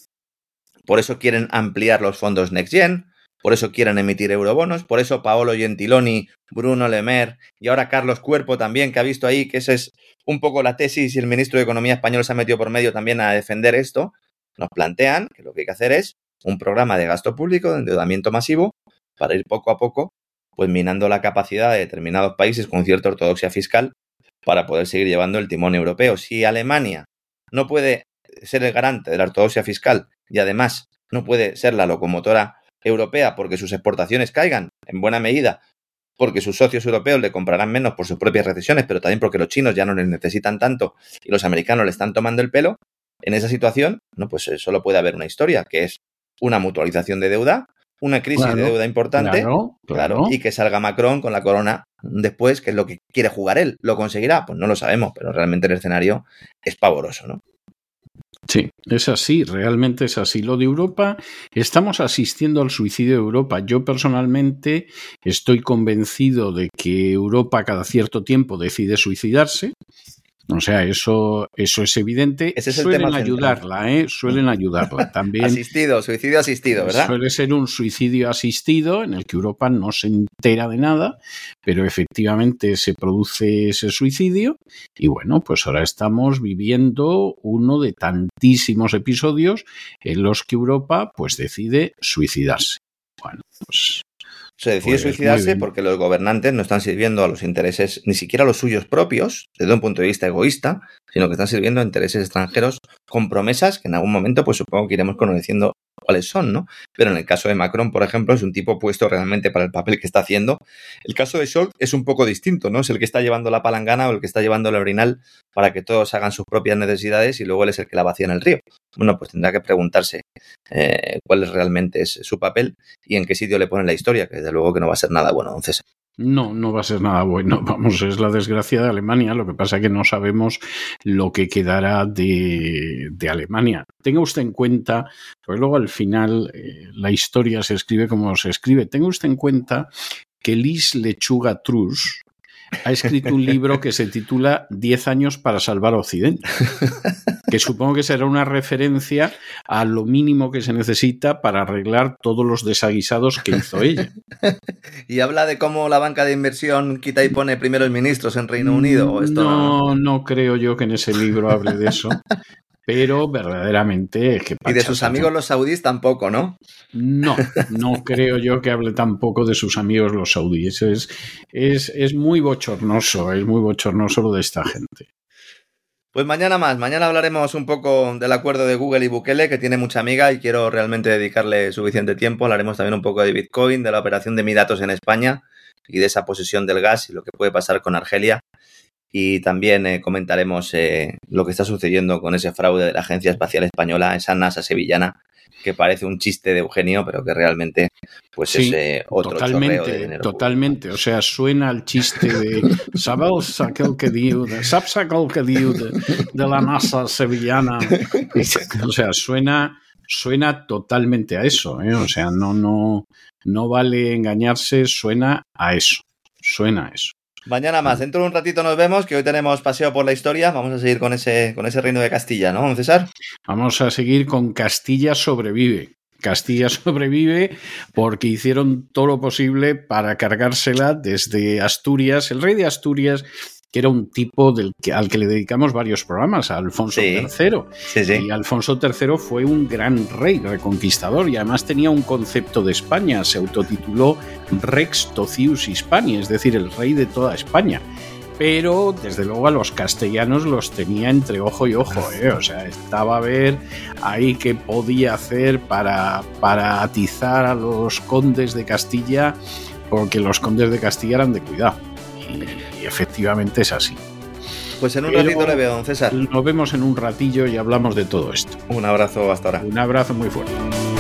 Por eso quieren ampliar los fondos Next Gen, por eso quieren emitir eurobonos, por eso Paolo Gentiloni, Bruno Le Maire y ahora Carlos Cuerpo también, que ha visto ahí que esa es un poco la tesis y el ministro de Economía español se ha metido por medio también a defender esto, nos plantean que lo que hay que hacer es un programa de gasto público, de endeudamiento masivo, para ir poco a poco pues minando la capacidad de determinados países con cierta ortodoxia fiscal para poder seguir llevando el timón europeo. Si Alemania no puede ser el garante de la ortodoxia fiscal y además no puede ser la locomotora europea porque sus exportaciones caigan en buena medida, porque sus socios europeos le comprarán menos por sus propias recesiones, pero también porque los chinos ya no les necesitan tanto y los americanos le están tomando el pelo, en esa situación, no, pues solo puede haber una historia, que es una mutualización de deuda, una crisis Claro, de deuda importante, claro, claro. y que salga Macron con la corona después, que es lo que quiere jugar él. ¿Lo conseguirá? Pues no lo sabemos, pero realmente el escenario es pavoroso, ¿no? Sí, es así, realmente es así. Lo de Europa, estamos asistiendo al suicidio de Europa. Yo personalmente estoy convencido de que Europa cada cierto tiempo decide suicidarse. O sea, eso, eso es evidente. Ese es el Suelen tema central. ayudarla, ¿eh? Suelen ayudarla también. Asistido, suicidio asistido, ¿verdad? Suele ser un suicidio asistido en el que Europa no se entera de nada, pero efectivamente se produce ese suicidio y bueno, pues ahora estamos viviendo uno de tantísimos episodios en los que Europa pues decide suicidarse. Bueno, pues... Se decide Pues, suicidarse porque los gobernantes no están sirviendo a los intereses, ni siquiera a los suyos propios, desde un punto de vista egoísta, sino que están sirviendo a intereses extranjeros con promesas que en algún momento, pues supongo que iremos conociendo cuáles son, ¿no? Pero en el caso de Macron, por ejemplo, es un tipo puesto realmente para el papel que está haciendo. El caso de Scholz es un poco distinto, ¿no? Es el que está llevando la palangana o el que está llevando el orinal para que todos hagan sus propias necesidades y luego él es el que la vacía en el río. Bueno, pues tendrá que preguntarse eh, cuál es realmente es su papel y en qué sitio le ponen la historia, que desde luego que no va a ser nada bueno, don César. No, no va a ser nada bueno. Vamos, es la desgracia de Alemania. Lo que pasa es que no sabemos lo que quedará de, de Alemania. Tenga usted en cuenta, porque luego al final eh, la historia se escribe como se escribe. Tenga usted en cuenta que Lis Lechuga Truss ha escrito un libro que se titula Diez años para salvar Occidente, que supongo que será una referencia a lo mínimo que se necesita para arreglar todos los desaguisados que hizo ella. ¿Y habla de cómo la banca de inversión quita y pone primeros ministros en Reino Unido? ¿O esto no, no creo yo que en ese libro hable de eso. Pero verdaderamente es que... Y de sus amigos los saudíes tampoco, ¿no? No, no creo yo que hable tampoco de sus amigos los saudíes. Es, es, es muy bochornoso, es muy bochornoso lo de esta gente. Pues mañana más, mañana hablaremos un poco del acuerdo de Google y Bukele, que tiene mucha amiga y quiero realmente dedicarle suficiente tiempo. Hablaremos también un poco de Bitcoin, de la operación de Mi Datos en España y de esa posesión del gas y lo que puede pasar con Argelia. Y también eh, comentaremos eh, lo que está sucediendo con ese fraude de la Agencia Espacial Española, esa NASA sevillana, que parece un chiste de Eugenio, pero que realmente pues sí, es eh, otro totalmente, chorreo de dinero. Totalmente, o sea, suena al chiste de ¿sabes aquel que diu de, ¿sabes aquel que diu de, de la NASA sevillana? O sea, suena, suena totalmente a eso, ¿eh? O sea, no, no, no vale engañarse, suena a eso, suena a eso. Mañana más, dentro de un ratito nos vemos, que hoy tenemos paseo por la historia. Vamos a seguir con ese, con ese reino de Castilla, ¿no, César? Vamos a seguir con Castilla sobrevive. Castilla sobrevive porque hicieron todo lo posible para cargársela desde Asturias. El rey de Asturias, que era un tipo del que, al que le dedicamos varios programas, a Alfonso sí. tercero. Sí, sí. Y Alfonso tercero fue un gran rey reconquistador y además tenía un concepto de España. Se autotituló Rex Tocius Hispani, es decir, el rey de toda España. Pero, desde luego, a los castellanos los tenía entre ojo y ojo, ¿eh? O sea, estaba a ver ahí qué podía hacer para, para atizar a los condes de Castilla, porque los condes de Castilla eran de cuidado. Y, y efectivamente es así. Pues en un Pero ratito le veo, don César. Nos vemos en un ratillo y hablamos de todo esto. Un abrazo hasta ahora. Un abrazo muy fuerte.